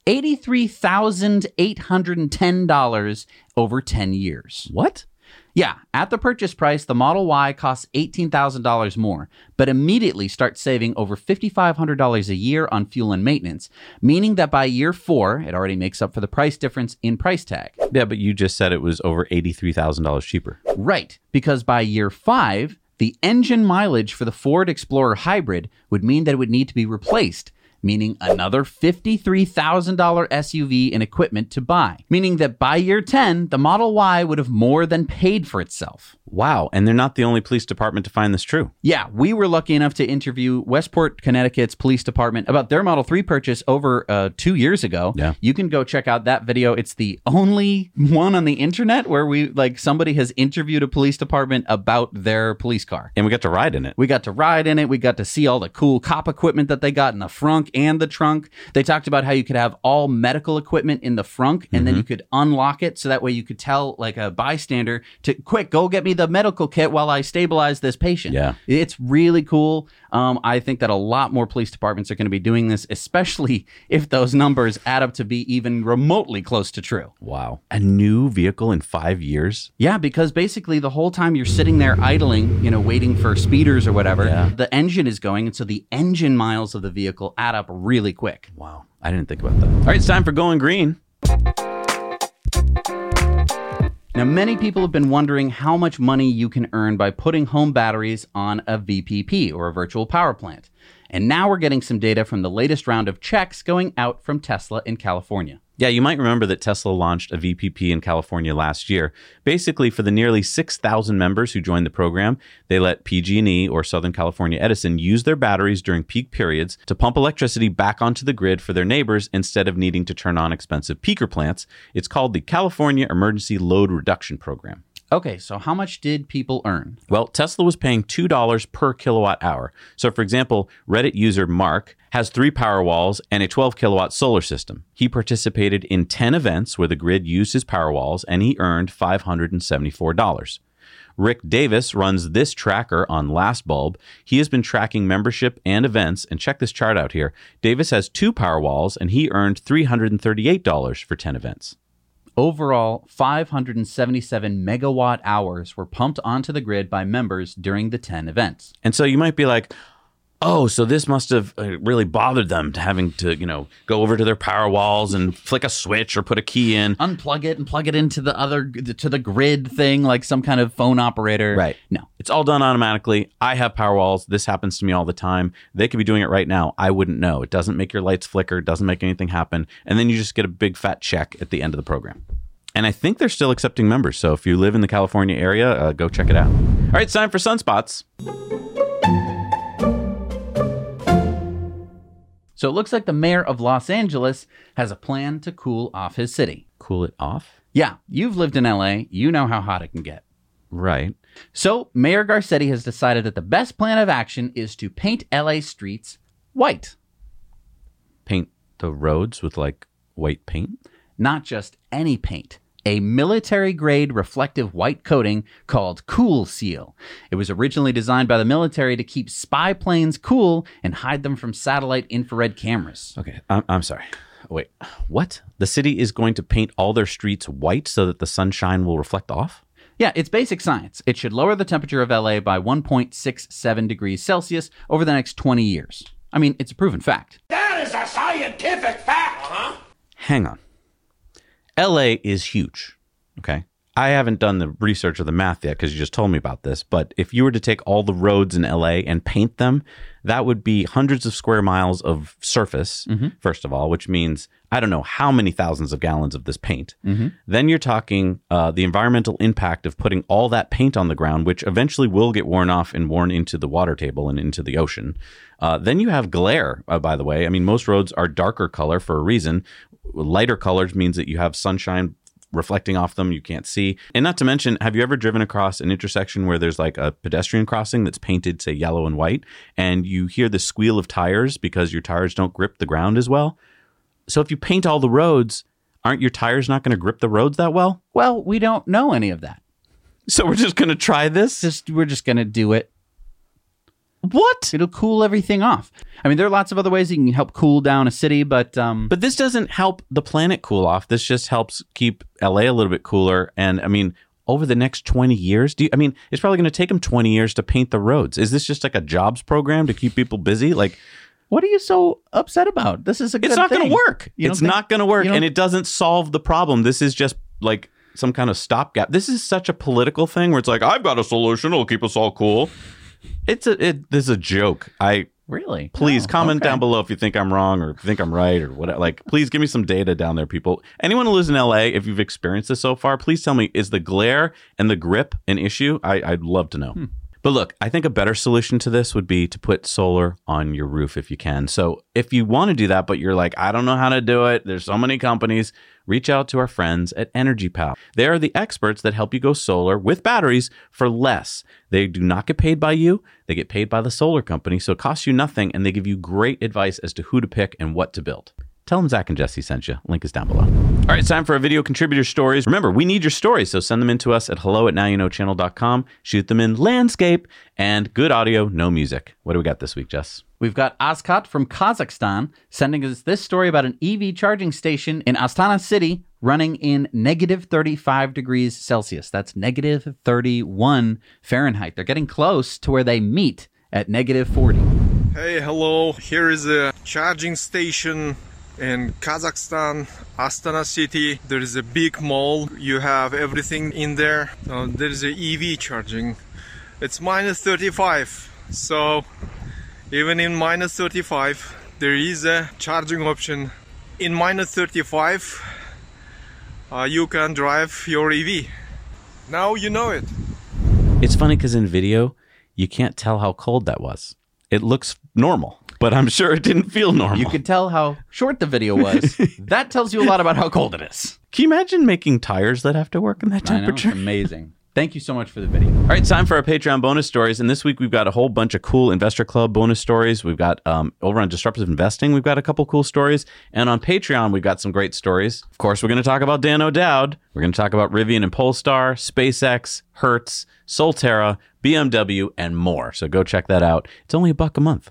$83,810 over 10 years. What? Yeah, at the purchase price, the Model Y costs $18,000 more, but immediately starts saving over $5,500 a year on fuel and maintenance, meaning that by year 4, it already makes up for the price difference in price tag. Yeah, but you just said it was over $83,000 cheaper. Right, because by year 5, the engine mileage for the Ford Explorer Hybrid would mean that it would need to be replaced, meaning another $53,000 SUV and equipment to buy. Meaning that by year 10, the Model Y would have more than paid for itself. Wow, and they're not the only police department to find this true. Yeah, we were lucky enough to interview Westport, Connecticut's police department about their Model 3 purchase over 2 years ago. Yeah. You can go check out that video. It's the only one on the internet where somebody has interviewed a police department about their police car. And we got to ride in it. We got to ride in it. We got to see all the cool cop equipment that they got in the front and the trunk. They talked about how you could have all medical equipment in the front, and then you could unlock it so that way you could tell like a bystander to quick go get me the medical kit while I stabilize this patient. Yeah, it's really cool. I think that a lot more police departments are going to be doing this, especially if those numbers add up to be even remotely close to true. Wow, a new vehicle in 5 years? Yeah, because basically the whole time you're sitting there idling, waiting for speeders or whatever, the engine is going, and so the engine miles of the vehicle add up really quick. Wow, I didn't think about that. All right, it's time for Going Green. Now, many people have been wondering how much money you can earn by putting home batteries on a VPP, or a virtual power plant. And now we're getting some data from the latest round of checks going out from Tesla in California. Yeah, you might remember that Tesla launched a VPP in California last year. Basically, for the nearly 6,000 members who joined the program, they let PG&E or Southern California Edison use their batteries during peak periods to pump electricity back onto the grid for their neighbors instead of needing to turn on expensive peaker plants. It's called the California Emergency Load Reduction Program. Okay, so how much did people earn? Well, Tesla was paying $2 per kilowatt hour. So, for example, Reddit user Mark has 3 Powerwalls and a 12-kilowatt solar system. He participated in 10 events where the grid used his Powerwalls, and he earned $574. Rick Davis runs this tracker on LastBulb. He has been tracking membership and events, and check this chart out here. Davis has 2 Powerwalls, and he earned $338 for 10 events. Overall, 577 megawatt hours were pumped onto the grid by members during the 10 events. And so you might be like, oh, so this must have really bothered them to having to, go over to their Powerwalls and flick a switch or put a key in. Unplug it and plug it into the grid thing like some kind of phone operator. Right. No. It's all done automatically. I have Powerwalls. This happens to me all the time. They could be doing it right now. I wouldn't know. It doesn't make your lights flicker. It doesn't make anything happen. And then you just get a big fat check at the end of the program. And I think they're still accepting members. So if you live in the California area, go check it out. All right, it's time for Sunspots. So it looks like the mayor of Los Angeles has a plan to cool off his city. Cool it off? Yeah, you've lived in LA. You know how hot it can get. Right. So Mayor Garcetti has decided that the best plan of action is to paint LA streets white. Paint the roads with like white paint? Not just any paint. A military-grade reflective white coating called Cool Seal. It was originally designed by the military to keep spy planes cool and hide them from satellite infrared cameras. Okay, I'm sorry. Wait, what? The city is going to paint all their streets white so that the sunshine will reflect off? Yeah, it's basic science. It should lower the temperature of LA by 1.67 degrees Celsius over the next 20 years. I mean, it's a proven fact. That is a scientific fact. Hang on. LA is huge, okay? I haven't done the research or the math yet because you just told me about this, but if you were to take all the roads in LA and paint them, that would be hundreds of square miles of surface, first of all, which means I don't know how many thousands of gallons of this paint. Then you're talking the environmental impact of putting all that paint on the ground, which eventually will get worn off and worn into the water table and into the ocean. Then you have glare, by the way. I mean, most roads are darker color for a reason. Lighter colors means that you have sunshine reflecting off them, you can't see. And not to mention, have you ever driven across an intersection where there's like a pedestrian crossing that's painted, say, yellow and white, and you hear the squeal of tires because your tires don't grip the ground as well? So if you paint all the roads, aren't your tires not going to grip the roads that well? Well, we don't know any of that. So we're just going to try this? We're just going to do it. What? It'll cool everything off. I mean, there are lots of other ways you can help cool down a city, but this doesn't help the planet cool off. This just helps keep LA a little bit cooler. And I mean, over the next 20 years, it's probably going to take them 20 years to paint the roads. Is this just like a jobs program to keep people busy? Like, what are you so upset about? This is a good thing. It's not going to work. It's not going to work, and it doesn't solve the problem. This is just like some kind of stopgap. This is such a political thing where it's like, I've got a solution. It'll keep us all cool. This is a joke. Really? Please comment down below if you think I'm wrong or think I'm right or whatever. Like, please give me some data down there, people. Anyone who lives in LA, if you've experienced this so far, please tell me, is the glare and the grip an issue? I'd love to know. But look, I think a better solution to this would be to put solar on your roof if you can. So if you want to do that, but you're like, I don't know how to do it, there's so many companies, reach out to our friends at EnergyPal. They are the experts that help you go solar with batteries for less. They do not get paid by you. They get paid by the solar company. So it costs you nothing, and they give you great advice as to who to pick and what to build. Tell them Zach and Jesse sent you. Link is down below. All right, it's time for our video contributor stories. Remember, we need your stories, so send them in to us at hello@nowyouknowchannel.com. Shoot them in landscape and good audio, no music. What do we got this week, Jess? We've got Askat from Kazakhstan sending us this story about an EV charging station in Astana City running in negative 35 degrees Celsius. That's negative 31 Fahrenheit. They're getting close to where they meet at negative 40. Hey, hello. Here is a charging station in Kazakhstan, Astana City. There is a big mall. You have everything in there. There is a EV charging. It's minus 35. So even in minus 35, there is a charging option. In minus 35, you can drive your EV. Now you know it. It's funny because in video, you can't tell how cold that was. It looks normal, but I'm sure it didn't feel normal. You could tell how short the video was. That tells you a lot about how cold it is. Can you imagine making tires that have to work in that temperature? I know, it's amazing. Thank you so much for the video. All right, time for our Patreon bonus stories. And this week, we've got a whole bunch of cool Investor Club bonus stories. We've got over on Disruptive Investing, we've got a couple cool stories. And on Patreon, we've got some great stories. Of course, we're going to talk about Dan O'Dowd. We're going to talk about Rivian and Polestar, SpaceX, Hertz, Solterra, BMW, and more. So go check that out. It's only $1 a month.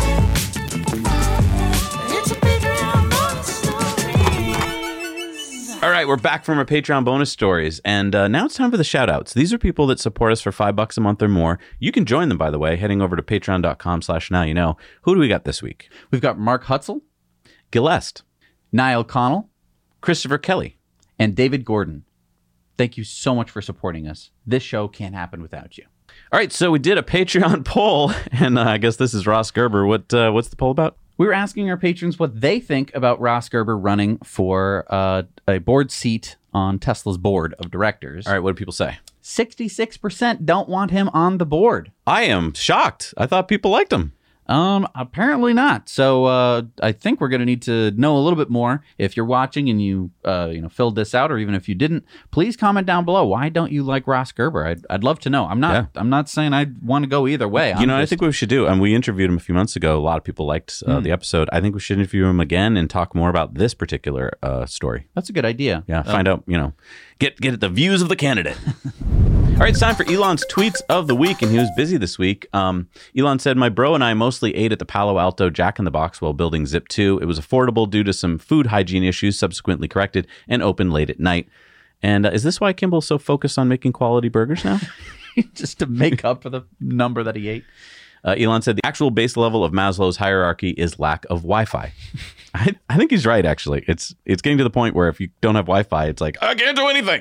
All right, we're back from our Patreon bonus stories, and now it's time for the shout-outs. These are people that support us for $5 a month or more. You can join them, by the way, heading over to patreon.com/nowyouknow. Who do we got this week? We've got Mark Hutzel, Gilleste, Niall Connell, Christopher Kelly, and David Gordon. Thank you so much for supporting us. This show can't happen without you. All right, so we did a Patreon poll, and I guess this is Ross Gerber. What's the poll about? We were asking our patrons what they think about Ross Gerber running for a board seat on Tesla's board of directors. All right, what do people say? 66% don't want him on the board. I am shocked. I thought people liked him. Apparently not. So I think we're going to need to know a little bit more. If you're watching and you filled this out, or even if you didn't, please comment down below. Why don't you like Ross Gerber? I'd love to know. I'm not saying I want to go either way. I think we should do, and we interviewed him a few months ago. A lot of people liked the episode. I think we should interview him again and talk more about this particular story. That's a good idea. Yeah, find out, get at the views of the candidate. All right, it's time for Elon's tweets of the week, and he was busy this week. Elon said, "My bro and I mostly ate at the Palo Alto Jack in the Box while building Zip2. It was affordable due to some food hygiene issues, subsequently corrected, and open late at night." And is this why Kimball's so focused on making quality burgers now? Just to make up for the number that he ate. Elon said, "The actual base level of Maslow's hierarchy is lack of Wi-Fi." I think he's right, actually. It's getting to the point where if you don't have Wi-Fi, it's like, I can't do anything.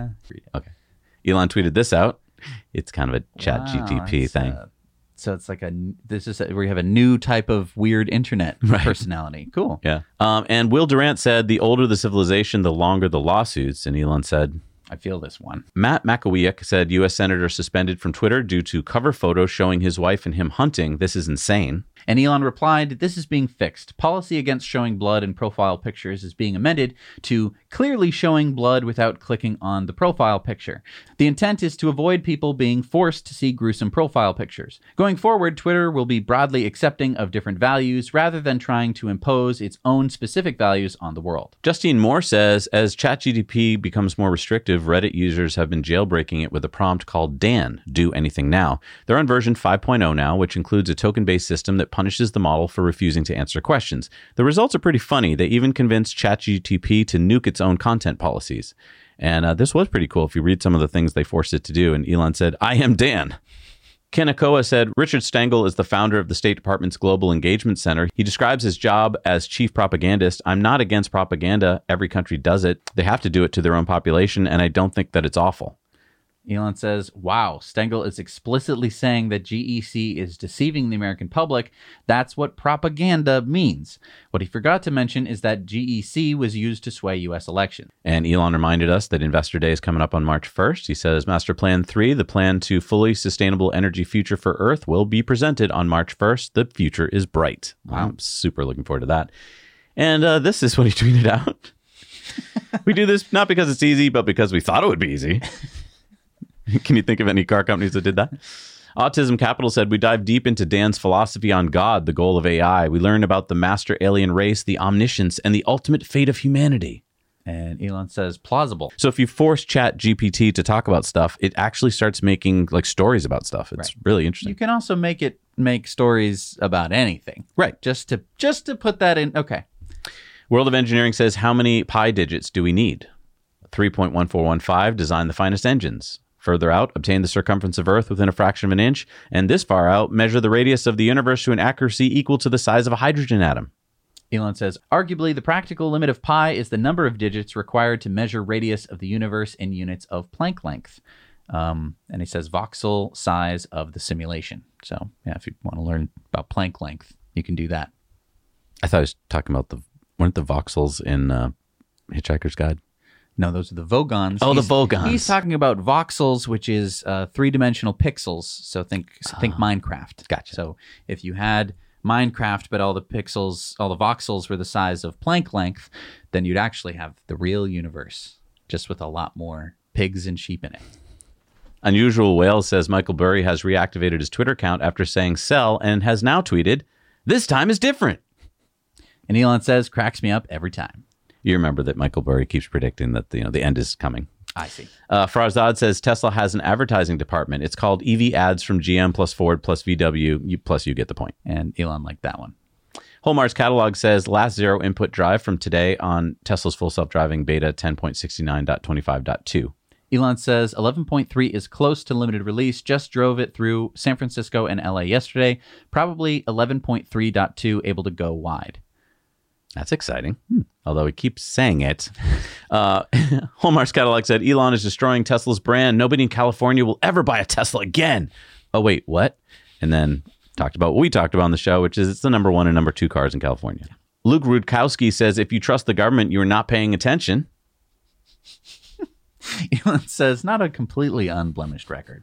Okay. Elon tweeted this out. It's kind of a chat GTP thing. So it's like where you have a new type of weird internet personality. Cool. Yeah. And Will Durant said, "The older the civilization, the longer the lawsuits." And Elon said, "I feel this one." Matt Makawiak said, "U.S. Senator suspended from Twitter due to cover photo showing his wife and him hunting. This is insane." And Elon replied, "This is being fixed. Policy against showing blood in profile pictures is being amended to clearly showing blood without clicking on the profile picture. The intent is to avoid people being forced to see gruesome profile pictures. Going forward, Twitter will be broadly accepting of different values rather than trying to impose its own specific values on the world." Justine Moore says, "As ChatGPT becomes more restrictive, Reddit users have been jailbreaking it with a prompt called Dan, do anything now. They're on version 5.0 now, which includes a token-based system that punishes the model for refusing to answer questions. The results are pretty funny. They even convinced ChatGPT to nuke its own content policies." And this was pretty cool if you read some of the things they forced it to do. And Elon said, "I am Dan." Kenakoa said, "Richard Stengel is the founder of the State Department's Global Engagement Center. He describes his job as chief propagandist. I'm not against propaganda. Every country does it. They have to do it to their own population, and I don't think that it's awful." Elon says, "Wow, Stengel is explicitly saying that GEC is deceiving the American public. That's what propaganda means. What he forgot to mention is that GEC was used to sway U.S. elections." And Elon reminded us that Investor Day is coming up on March 1st. He says, "Master Plan 3, the plan to fully sustainable energy future for Earth, will be presented on March 1st. The future is bright." Wow. I'm super looking forward to that. And this is what he tweeted out. "We do this not because it's easy, but because we thought it would be easy." Can you think of any car companies that did that? Autism Capital said, "We dive deep into Dan's philosophy on God, the goal of AI. We learn about the master alien race, the omniscience, and the ultimate fate of humanity." And Elon says, "Plausible." So if you force ChatGPT to talk about stuff, it actually starts making like stories about stuff. It's really interesting. You can also make stories about anything. Right. Just to put that in. Okay. World of Engineering says, "How many pi digits do we need?" 3.1415, design the finest engines. Further out, obtain the circumference of Earth within a fraction of an inch. And this far out, measure the radius of the universe to an accuracy equal to the size of a hydrogen atom. Elon says, "Arguably, the practical limit of pi is the number of digits required to measure radius of the universe in units of Planck length." And he says, "Voxel size of the simulation." So, yeah, if you want to learn about Planck length, you can do that. I thought I was talking about weren't the voxels in Hitchhiker's Guide? No, those are the Vogons. Oh, the Vogons. He's talking about voxels, which is three-dimensional pixels. So think Minecraft. Gotcha. So if you had Minecraft, but all the voxels were the size of Planck length, then you'd actually have the real universe, just with a lot more pigs and sheep in it. Unusual Whale says Michael Burry has reactivated his Twitter account after saying sell and has now tweeted, "This time is different." And Elon says, "Cracks me up every time." You remember that Michael Burry keeps predicting that the end is coming. I see. Farzad says Tesla has an advertising department. It's called EV Ads from GM plus Ford plus VW. Plus you get the point. And Elon liked that one. Holmar's catalog says last zero input drive from today on Tesla's full self-driving beta 10.69.25.2. Elon says 11.3 is close to limited release. Just drove it through San Francisco and LA yesterday. Probably 11.3.2 able to go wide. That's exciting. Although he keeps saying it. Holmar's catalog said Elon is destroying Tesla's brand. Nobody in California will ever buy a Tesla again. Oh, wait, what? And then talked about what we talked about on the show, which is it's the number 1 and number 2 cars in California. Luke Rudkowski says if you trust the government, you are not paying attention. Elon says not a completely unblemished record.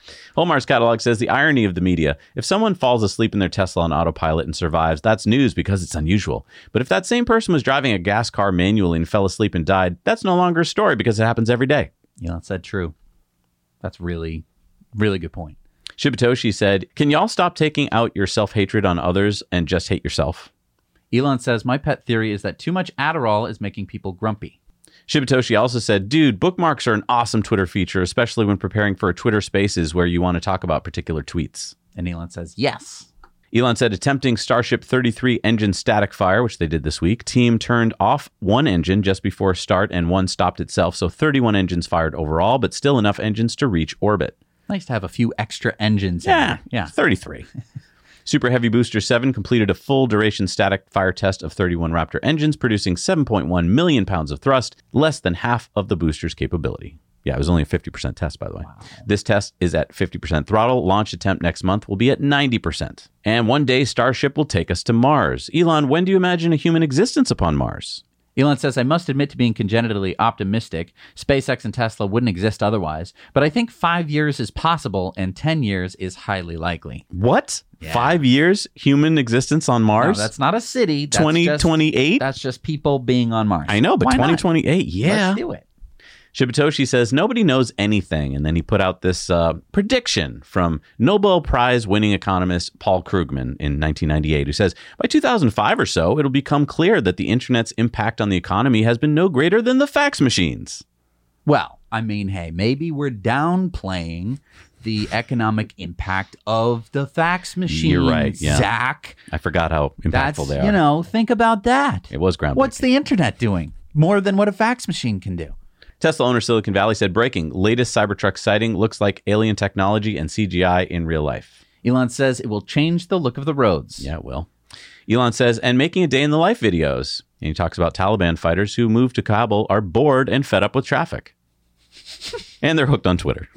Holmar's catalog says the irony of the media. If someone falls asleep in their Tesla on autopilot and survives, that's news because it's unusual. But if that same person was driving a gas car manually and fell asleep and died, that's no longer a story because it happens every day. Elon said true. That's really, really good point. Shibatoshi said, can y'all stop taking out your self-hatred on others and just hate yourself? Elon says, my pet theory is that too much Adderall is making people grumpy. Shibatoshi also said, dude, bookmarks are an awesome Twitter feature, especially when preparing for a Twitter Spaces where you want to talk about particular tweets. And Elon says, yes. Elon said, attempting Starship 33 engine static fire, which they did this week. Team turned off one engine just before start and one stopped itself. So 31 engines fired overall, but still enough engines to reach orbit. Nice to have a few extra engines. Yeah, 33. Super Heavy Booster 7 completed a full duration static fire test of 31 Raptor engines, producing 7.1 million pounds of thrust, less than half of the booster's capability. Yeah, it was only a 50% test, by the way. Wow. This test is at 50% throttle. Launch attempt next month will be at 90%. And one day, Starship will take us to Mars. Elon, when do you imagine a human existence upon Mars? Elon says, I must admit to being congenitally optimistic. SpaceX and Tesla wouldn't exist otherwise. But I think 5 years is possible and 10 years is highly likely. What? Yeah. 5 years human existence on Mars? No, that's not a city. 2028? That's just people being on Mars. I know, but 2028, yeah. Let's do it. Shibatoshi says nobody knows anything. And then he put out this prediction from Nobel Prize winning economist Paul Krugman in 1998, who says by 2005 or so, it'll become clear that the internet's impact on the economy has been no greater than the fax machines. Well, I mean, hey, maybe we're downplaying the economic impact of the fax machine. You're right, yeah. Zach. I forgot how impactful they are. You know, think about that. It was groundbreaking. What's the internet doing? More than what a fax machine can do. Tesla owner Silicon Valley said, breaking, latest Cybertruck sighting looks like alien technology and CGI in real life. Elon says it will change the look of the roads. Yeah, it will. Elon says, and making a day in the life videos. And he talks about Taliban fighters who moved to Kabul are bored and fed up with traffic. And they're hooked on Twitter.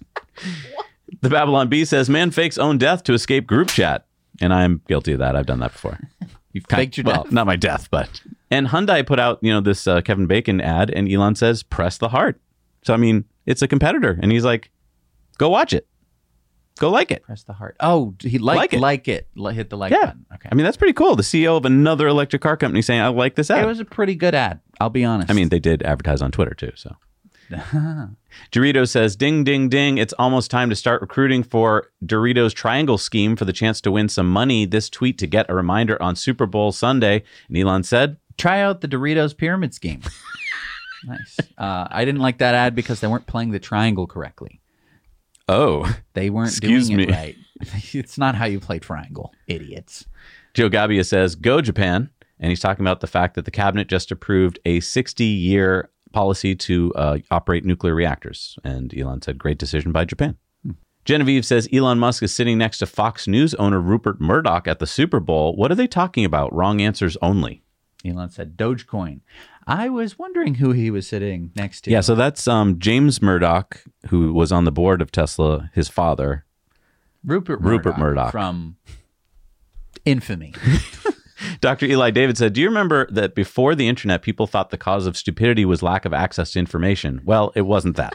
The Babylon Bee says, man fakes own death to escape group chat. And I'm guilty of that. I've done that before. You faked your death? Not my death, but... And Hyundai put out, this Kevin Bacon ad, and Elon says, press the heart. So, I mean, it's a competitor. And he's like, go watch it. Go like it. Press the heart. Oh, he like it. Hit the like button. Okay. I mean, that's pretty cool. The CEO of another electric car company saying, I like this ad. It was a pretty good ad. I'll be honest. I mean, they did advertise on Twitter, too, so... Doritos says, ding, ding, ding. It's almost time to start recruiting for Doritos Triangle Scheme for the chance to win some money. This tweet to get a reminder on Super Bowl Sunday. And Elon said, try out the Doritos Pyramid Scheme. Nice. I didn't like that ad because they weren't playing the triangle correctly. Oh. They weren't doing it right. It's not how you play triangle, idiots. Joe Gabbia says, go Japan. And he's talking about the fact that the cabinet just approved a 60-year policy to operate nuclear reactors. And Elon said, great decision by Japan. Genevieve says, Elon Musk is sitting next to Fox News owner Rupert Murdoch at the Super Bowl. What are they talking about? Wrong answers only. Elon said, Dogecoin. I was wondering who he was sitting next to. Yeah, so that's James Murdoch, who was on the board of Tesla, his father. Rupert Murdoch. From infamy. Dr. Eli David said, do you remember that before the internet, people thought the cause of stupidity was lack of access to information? Well, it wasn't that.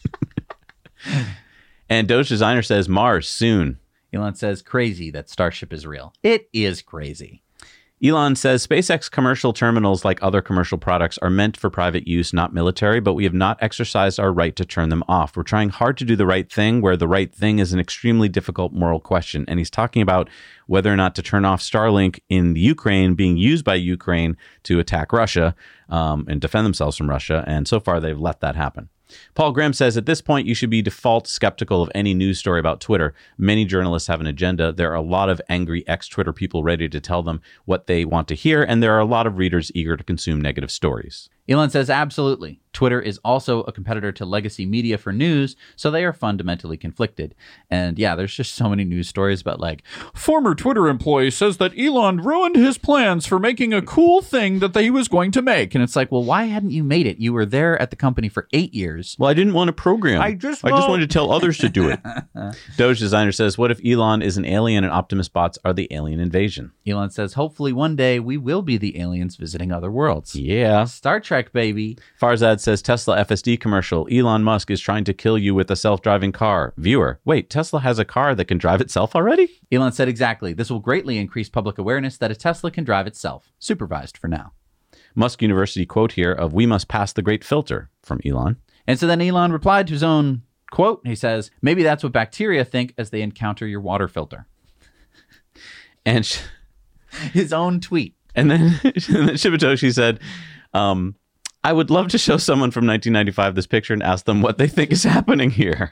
And Doge Designer says, Mars, soon. Elon says, crazy that Starship is real. It is crazy. Elon says SpaceX commercial terminals, like other commercial products, are meant for private use, not military, but we have not exercised our right to turn them off. We're trying hard to do the right thing, where the right thing is an extremely difficult moral question. And he's talking about whether or not to turn off Starlink in the Ukraine, being used by Ukraine to attack Russia and defend themselves from Russia. And so far, they've let that happen. Paul Graham says, at this point, you should be default skeptical of any news story about Twitter. Many journalists have an agenda. There are a lot of angry ex-Twitter people ready to tell them what they want to hear, and there are a lot of readers eager to consume negative stories. Elon says, absolutely. Twitter is also a competitor to legacy media for news, so they are fundamentally conflicted. And yeah, there's just so many news stories about like, former Twitter employee says that Elon ruined his plans for making a cool thing that he was going to make. And it's like, well, why hadn't you made it? You were there at the company for 8 years. Well, I didn't want to program. I just wanted to tell others to do it. Doge Designer says, what if Elon is an alien and Optimus bots are the alien invasion? Elon says, hopefully one day we will be the aliens visiting other worlds. Yeah. Star Trek Trek, baby. Farzad says Tesla FSD commercial. Elon Musk is trying to kill you with a self-driving car. Viewer, wait, Tesla has a car that can drive itself already? Elon said exactly. This will greatly increase public awareness that a Tesla can drive itself. Supervised for now. Musk University quote here of "We must pass the great filter" from Elon. And so then Elon replied to his own quote. He says, maybe that's what bacteria think as they encounter your water filter. And his own tweet. And then Shibatoshi said, I would love to show someone from 1995 this picture and ask them what they think is happening here.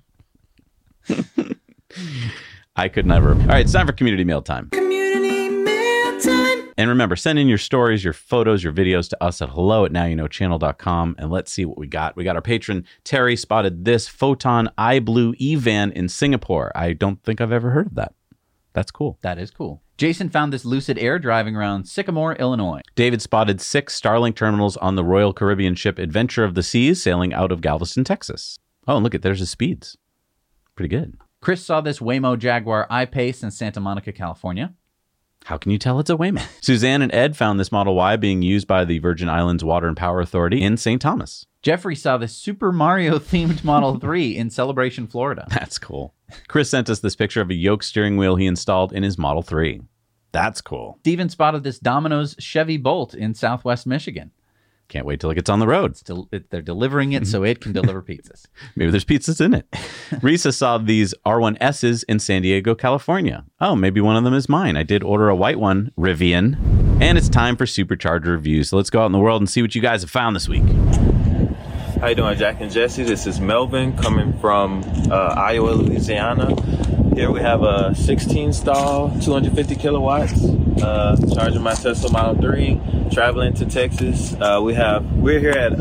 I could never. All right, it's time for community mail time. Community mail time. And remember, send in your stories, your photos, your videos to us at hello@nowyouknowchannel.com, and let's see what we got. We got our patron, Terry, spotted this Photon iBlue E-Van in Singapore. I don't think I've ever heard of that. That's cool. That is cool. Jason found this Lucid Air driving around Sycamore, Illinois. David spotted 6 Starlink terminals on the Royal Caribbean ship Adventure of the Seas sailing out of Galveston, Texas. Oh, and look, there's the speeds. Pretty good. Chris saw this Waymo Jaguar I-Pace in Santa Monica, California. How can you tell it's a Waymo? Suzanne and Ed found this Model Y being used by the Virgin Islands Water and Power Authority in St. Thomas. Jeffrey saw this Super Mario-themed Model 3 in Celebration, Florida. That's cool. Chris sent us this picture of a yoke steering wheel he installed in his Model 3. That's cool. Steven spotted this Domino's Chevy Bolt in Southwest Michigan. Can't wait till it gets on the road. They're delivering it so it can deliver pizzas. Maybe there's pizzas in it. Risa saw these R1Ss in San Diego, California. Oh, maybe one of them is mine. I did order a white one, Rivian. And it's time for Supercharger reviews. So let's go out in the world and see what you guys have found this week. How you doing, Jack and Jesse? This is Melvin coming from Iowa, Louisiana. Here we have a 16 stall, 250 kilowatts, charging my Tesla Model 3, traveling to Texas. We're here at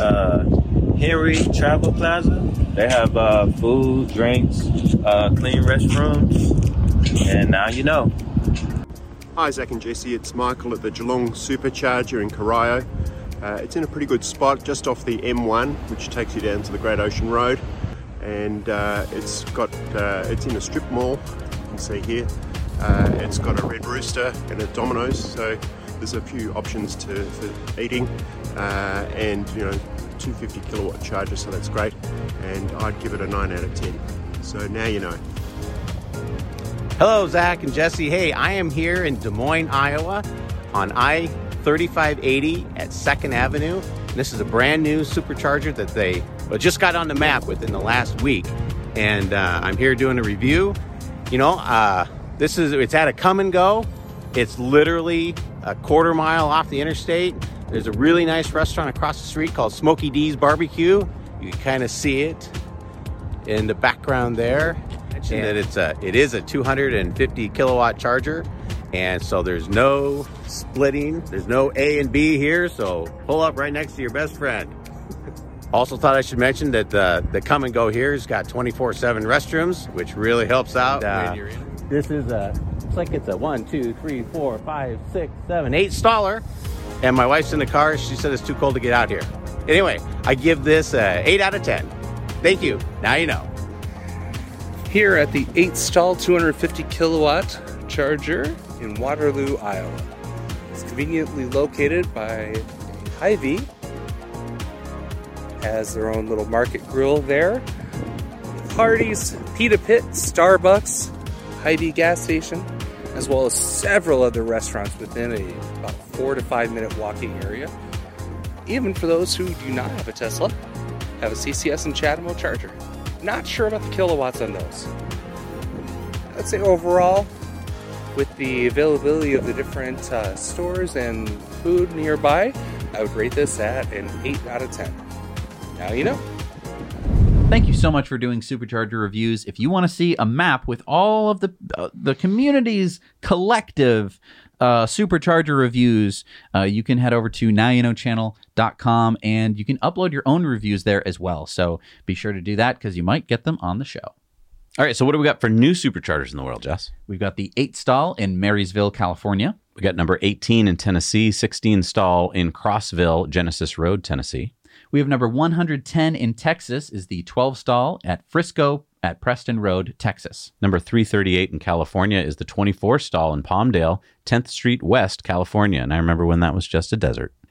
Henry Travel Plaza. They have food, drinks, clean restrooms, and now you know. Hi, Zach and Jesse. It's Michael at the Geelong Supercharger in Corio. It's in a pretty good spot just off the M1, which takes you down to the Great Ocean Road. And it's in a strip mall, you can see here. It's got a Red Rooster and a Domino's, so there's a few options for eating. And, 250 kilowatt charger, so that's great. And I'd give it a 9 out of 10. So now you know. Hello, Zach and Jesse. Hey, I am here in Des Moines, Iowa on I-3580 at 2nd Avenue. This is a brand new supercharger that they just got on the map within the last week. And I'm here doing a review. It's at a come and go. It's literally a quarter mile off the interstate. There's a really nice restaurant across the street called Smokey D's Barbecue. You can kind of see it in the background there. And that it is a 250 kilowatt charger. And so there's no splitting. There's no A and B here. So pull up right next to your best friend. Also thought I should mention that the come and go here has got 24/7 restrooms, which really helps out. This is looks like it's a 1, 2, 3, 4, 5, 6, 7, 8 staller. And my wife's in the car. She said it's too cold to get out here. Anyway, I give this 8 out of 10. Thank you. Now you know. Here at the 8 stall 250 kilowatt charger in Waterloo, Iowa. It's conveniently located by Hy-Vee. Has their own little market grill there. Hardee's, Pita Pit, Starbucks, Hy-Vee gas station, as well as several other restaurants within about 4 to 5 minute walking area. Even for those who do not have a Tesla, have a CCS and CHAdeMO charger. Not sure about the kilowatts on those. I'd say overall, with the availability of the different stores and food nearby, I would rate this at an 8 out of 10. Now you know. Thank you so much for doing Supercharger reviews. If you want to see a map with all of the community's collective Supercharger reviews, you can head over to nowyouknowchannel.com and you can upload your own reviews there as well. So be sure to do that because you might get them on the show. All right, so what do we got for new superchargers in the world, Jess? We've got the 8 stall in Marysville, California. We got number 18 in Tennessee, 16 stall in Crossville, Genesis Road, Tennessee. We have number 110 in Texas is the 12 stall at Frisco at Preston Road, Texas. Number 338 in California is the 24 stall in Palmdale, 10th Street West, California. And I remember when that was just a desert.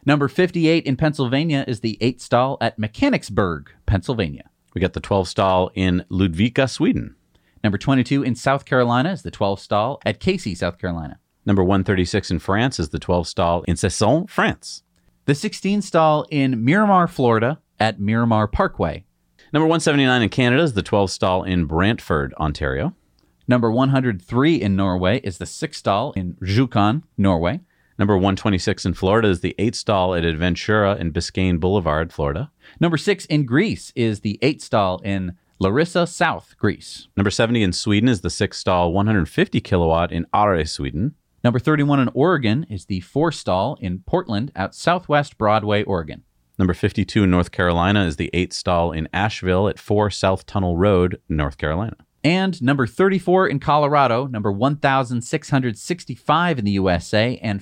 Number 58 in Pennsylvania is the 8 stall at Mechanicsburg, Pennsylvania. We got the 12 stall in Ludvika, Sweden. Number 22 in South Carolina is the 12 stall at Casey, South Carolina. Number 136 in France is the 12 stall in Cesson, France. The 16 stall in Miramar, Florida at Miramar Parkway. Number 179 in Canada is the 12 stall in Brantford, Ontario. Number 103 in Norway is the 6 stall in Rjukan, Norway. Number 126 in Florida is the 8 stall at Adventura in Biscayne Boulevard, Florida. Number 6 in Greece is the 8 stall in Larissa, South, Greece. Number 70 in Sweden is the 6 stall 150 kilowatt in Are, Sweden. Number 31 in Oregon is the 4 stall in Portland at Southwest Broadway, Oregon. Number 52 in North Carolina is the 8 stall in Asheville at 4 South Tunnel Road, North Carolina. And number 34 in Colorado, number 1,665 in the USA, and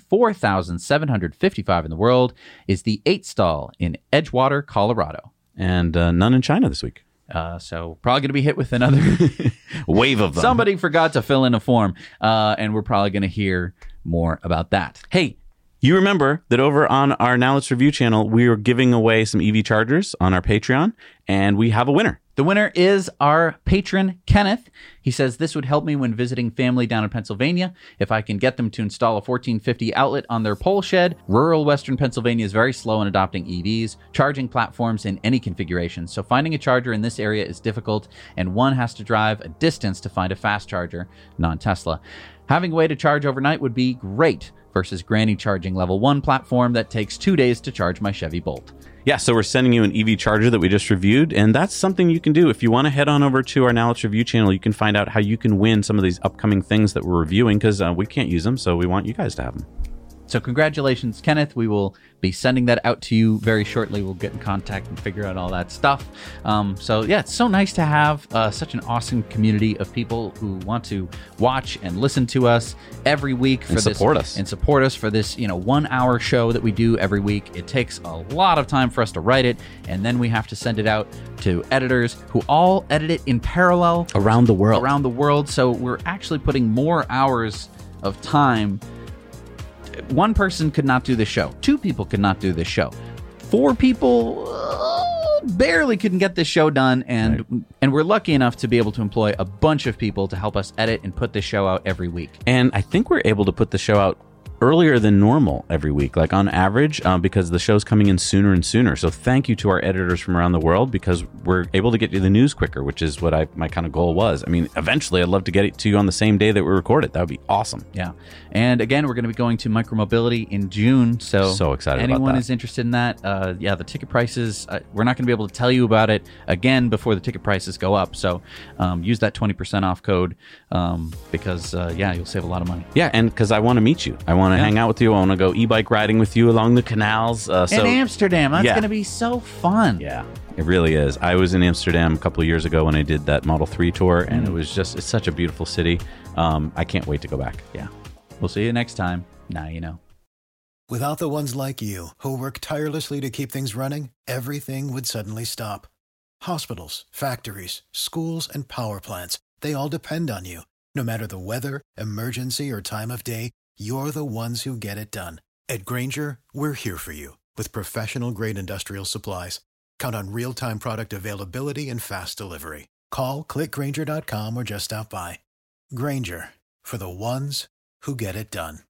4,755 in the world is the 8 stall in Edgewater, Colorado. And none in China this week. So probably going to be hit with another wave of them. Somebody forgot to fill in a form, and we're probably going to hear more about that. Hey, you remember that over on our Now Let's Review channel, we are giving away some EV chargers on our Patreon, and we have a winner. The winner is our patron, Kenneth. He says, this would help me when visiting family down in Pennsylvania. If I can get them to install a 1450 outlet on their pole shed. Rural Western Pennsylvania is very slow in adopting EVs, charging platforms in any configuration. So finding a charger in this area is difficult, and one has to drive a distance to find a fast charger, non-Tesla. Having a way to charge overnight would be great versus Granny charging level 1 platform that takes 2 days to charge my Chevy Bolt. Yeah, so we're sending you an EV charger that we just reviewed, and that's something you can do. If you want to head on over to our Now Let's Review channel, you can find out how you can win some of these upcoming things that we're reviewing, because we can't use them, so we want you guys to have them. So congratulations, Kenneth. We will be sending that out to you very shortly. We'll get in contact and figure out all that stuff. So yeah, it's so nice to have such an awesome community of people who want to watch and listen to us every week for support us for this 1 hour show that we do every week. It takes a lot of time for us to write it, and then we have to send it out to editors who all edit it in parallel around the world. So we're actually putting more hours of time. One person could not do the show. 2 people could not do this show. 4 people barely couldn't get this show done, and we're lucky enough to be able to employ a bunch of people to help us edit and put this show out every week. And I think we're able to put the show out earlier than normal every week, like on average, because the show's coming in sooner and sooner. So thank you to our editors from around the world, because we're able to get you the news quicker, which is what my kind of goal was. I mean, eventually I'd love to get it to you on the same day that we record it. That would be awesome. Yeah. And again, we're going to be going to Micromobility in June. So excited about that. Anyone is interested in that, the ticket prices, we're not going to be able to tell you about it again before the ticket prices go up. So use that 20% off code because you'll save a lot of money. Yeah, and because I want to meet you. I want to hang out with you. I want to go e-bike riding with you along the canals. In Amsterdam. That's going to be so fun. Yeah, it really is. I was in Amsterdam a couple of years ago when I did that Model 3 tour, and it's such a beautiful city. I can't wait to go back. Yeah. We'll see you next time. Now you know. Without the ones like you, who work tirelessly to keep things running, everything would suddenly stop. Hospitals, factories, schools, and power plants, they all depend on you. No matter the weather, emergency, or time of day, you're the ones who get it done. At Grainger, we're here for you with professional-grade industrial supplies. Count on real-time product availability and fast delivery. Call, click Grainger.com, or just stop by. Grainger, for the ones who get it done.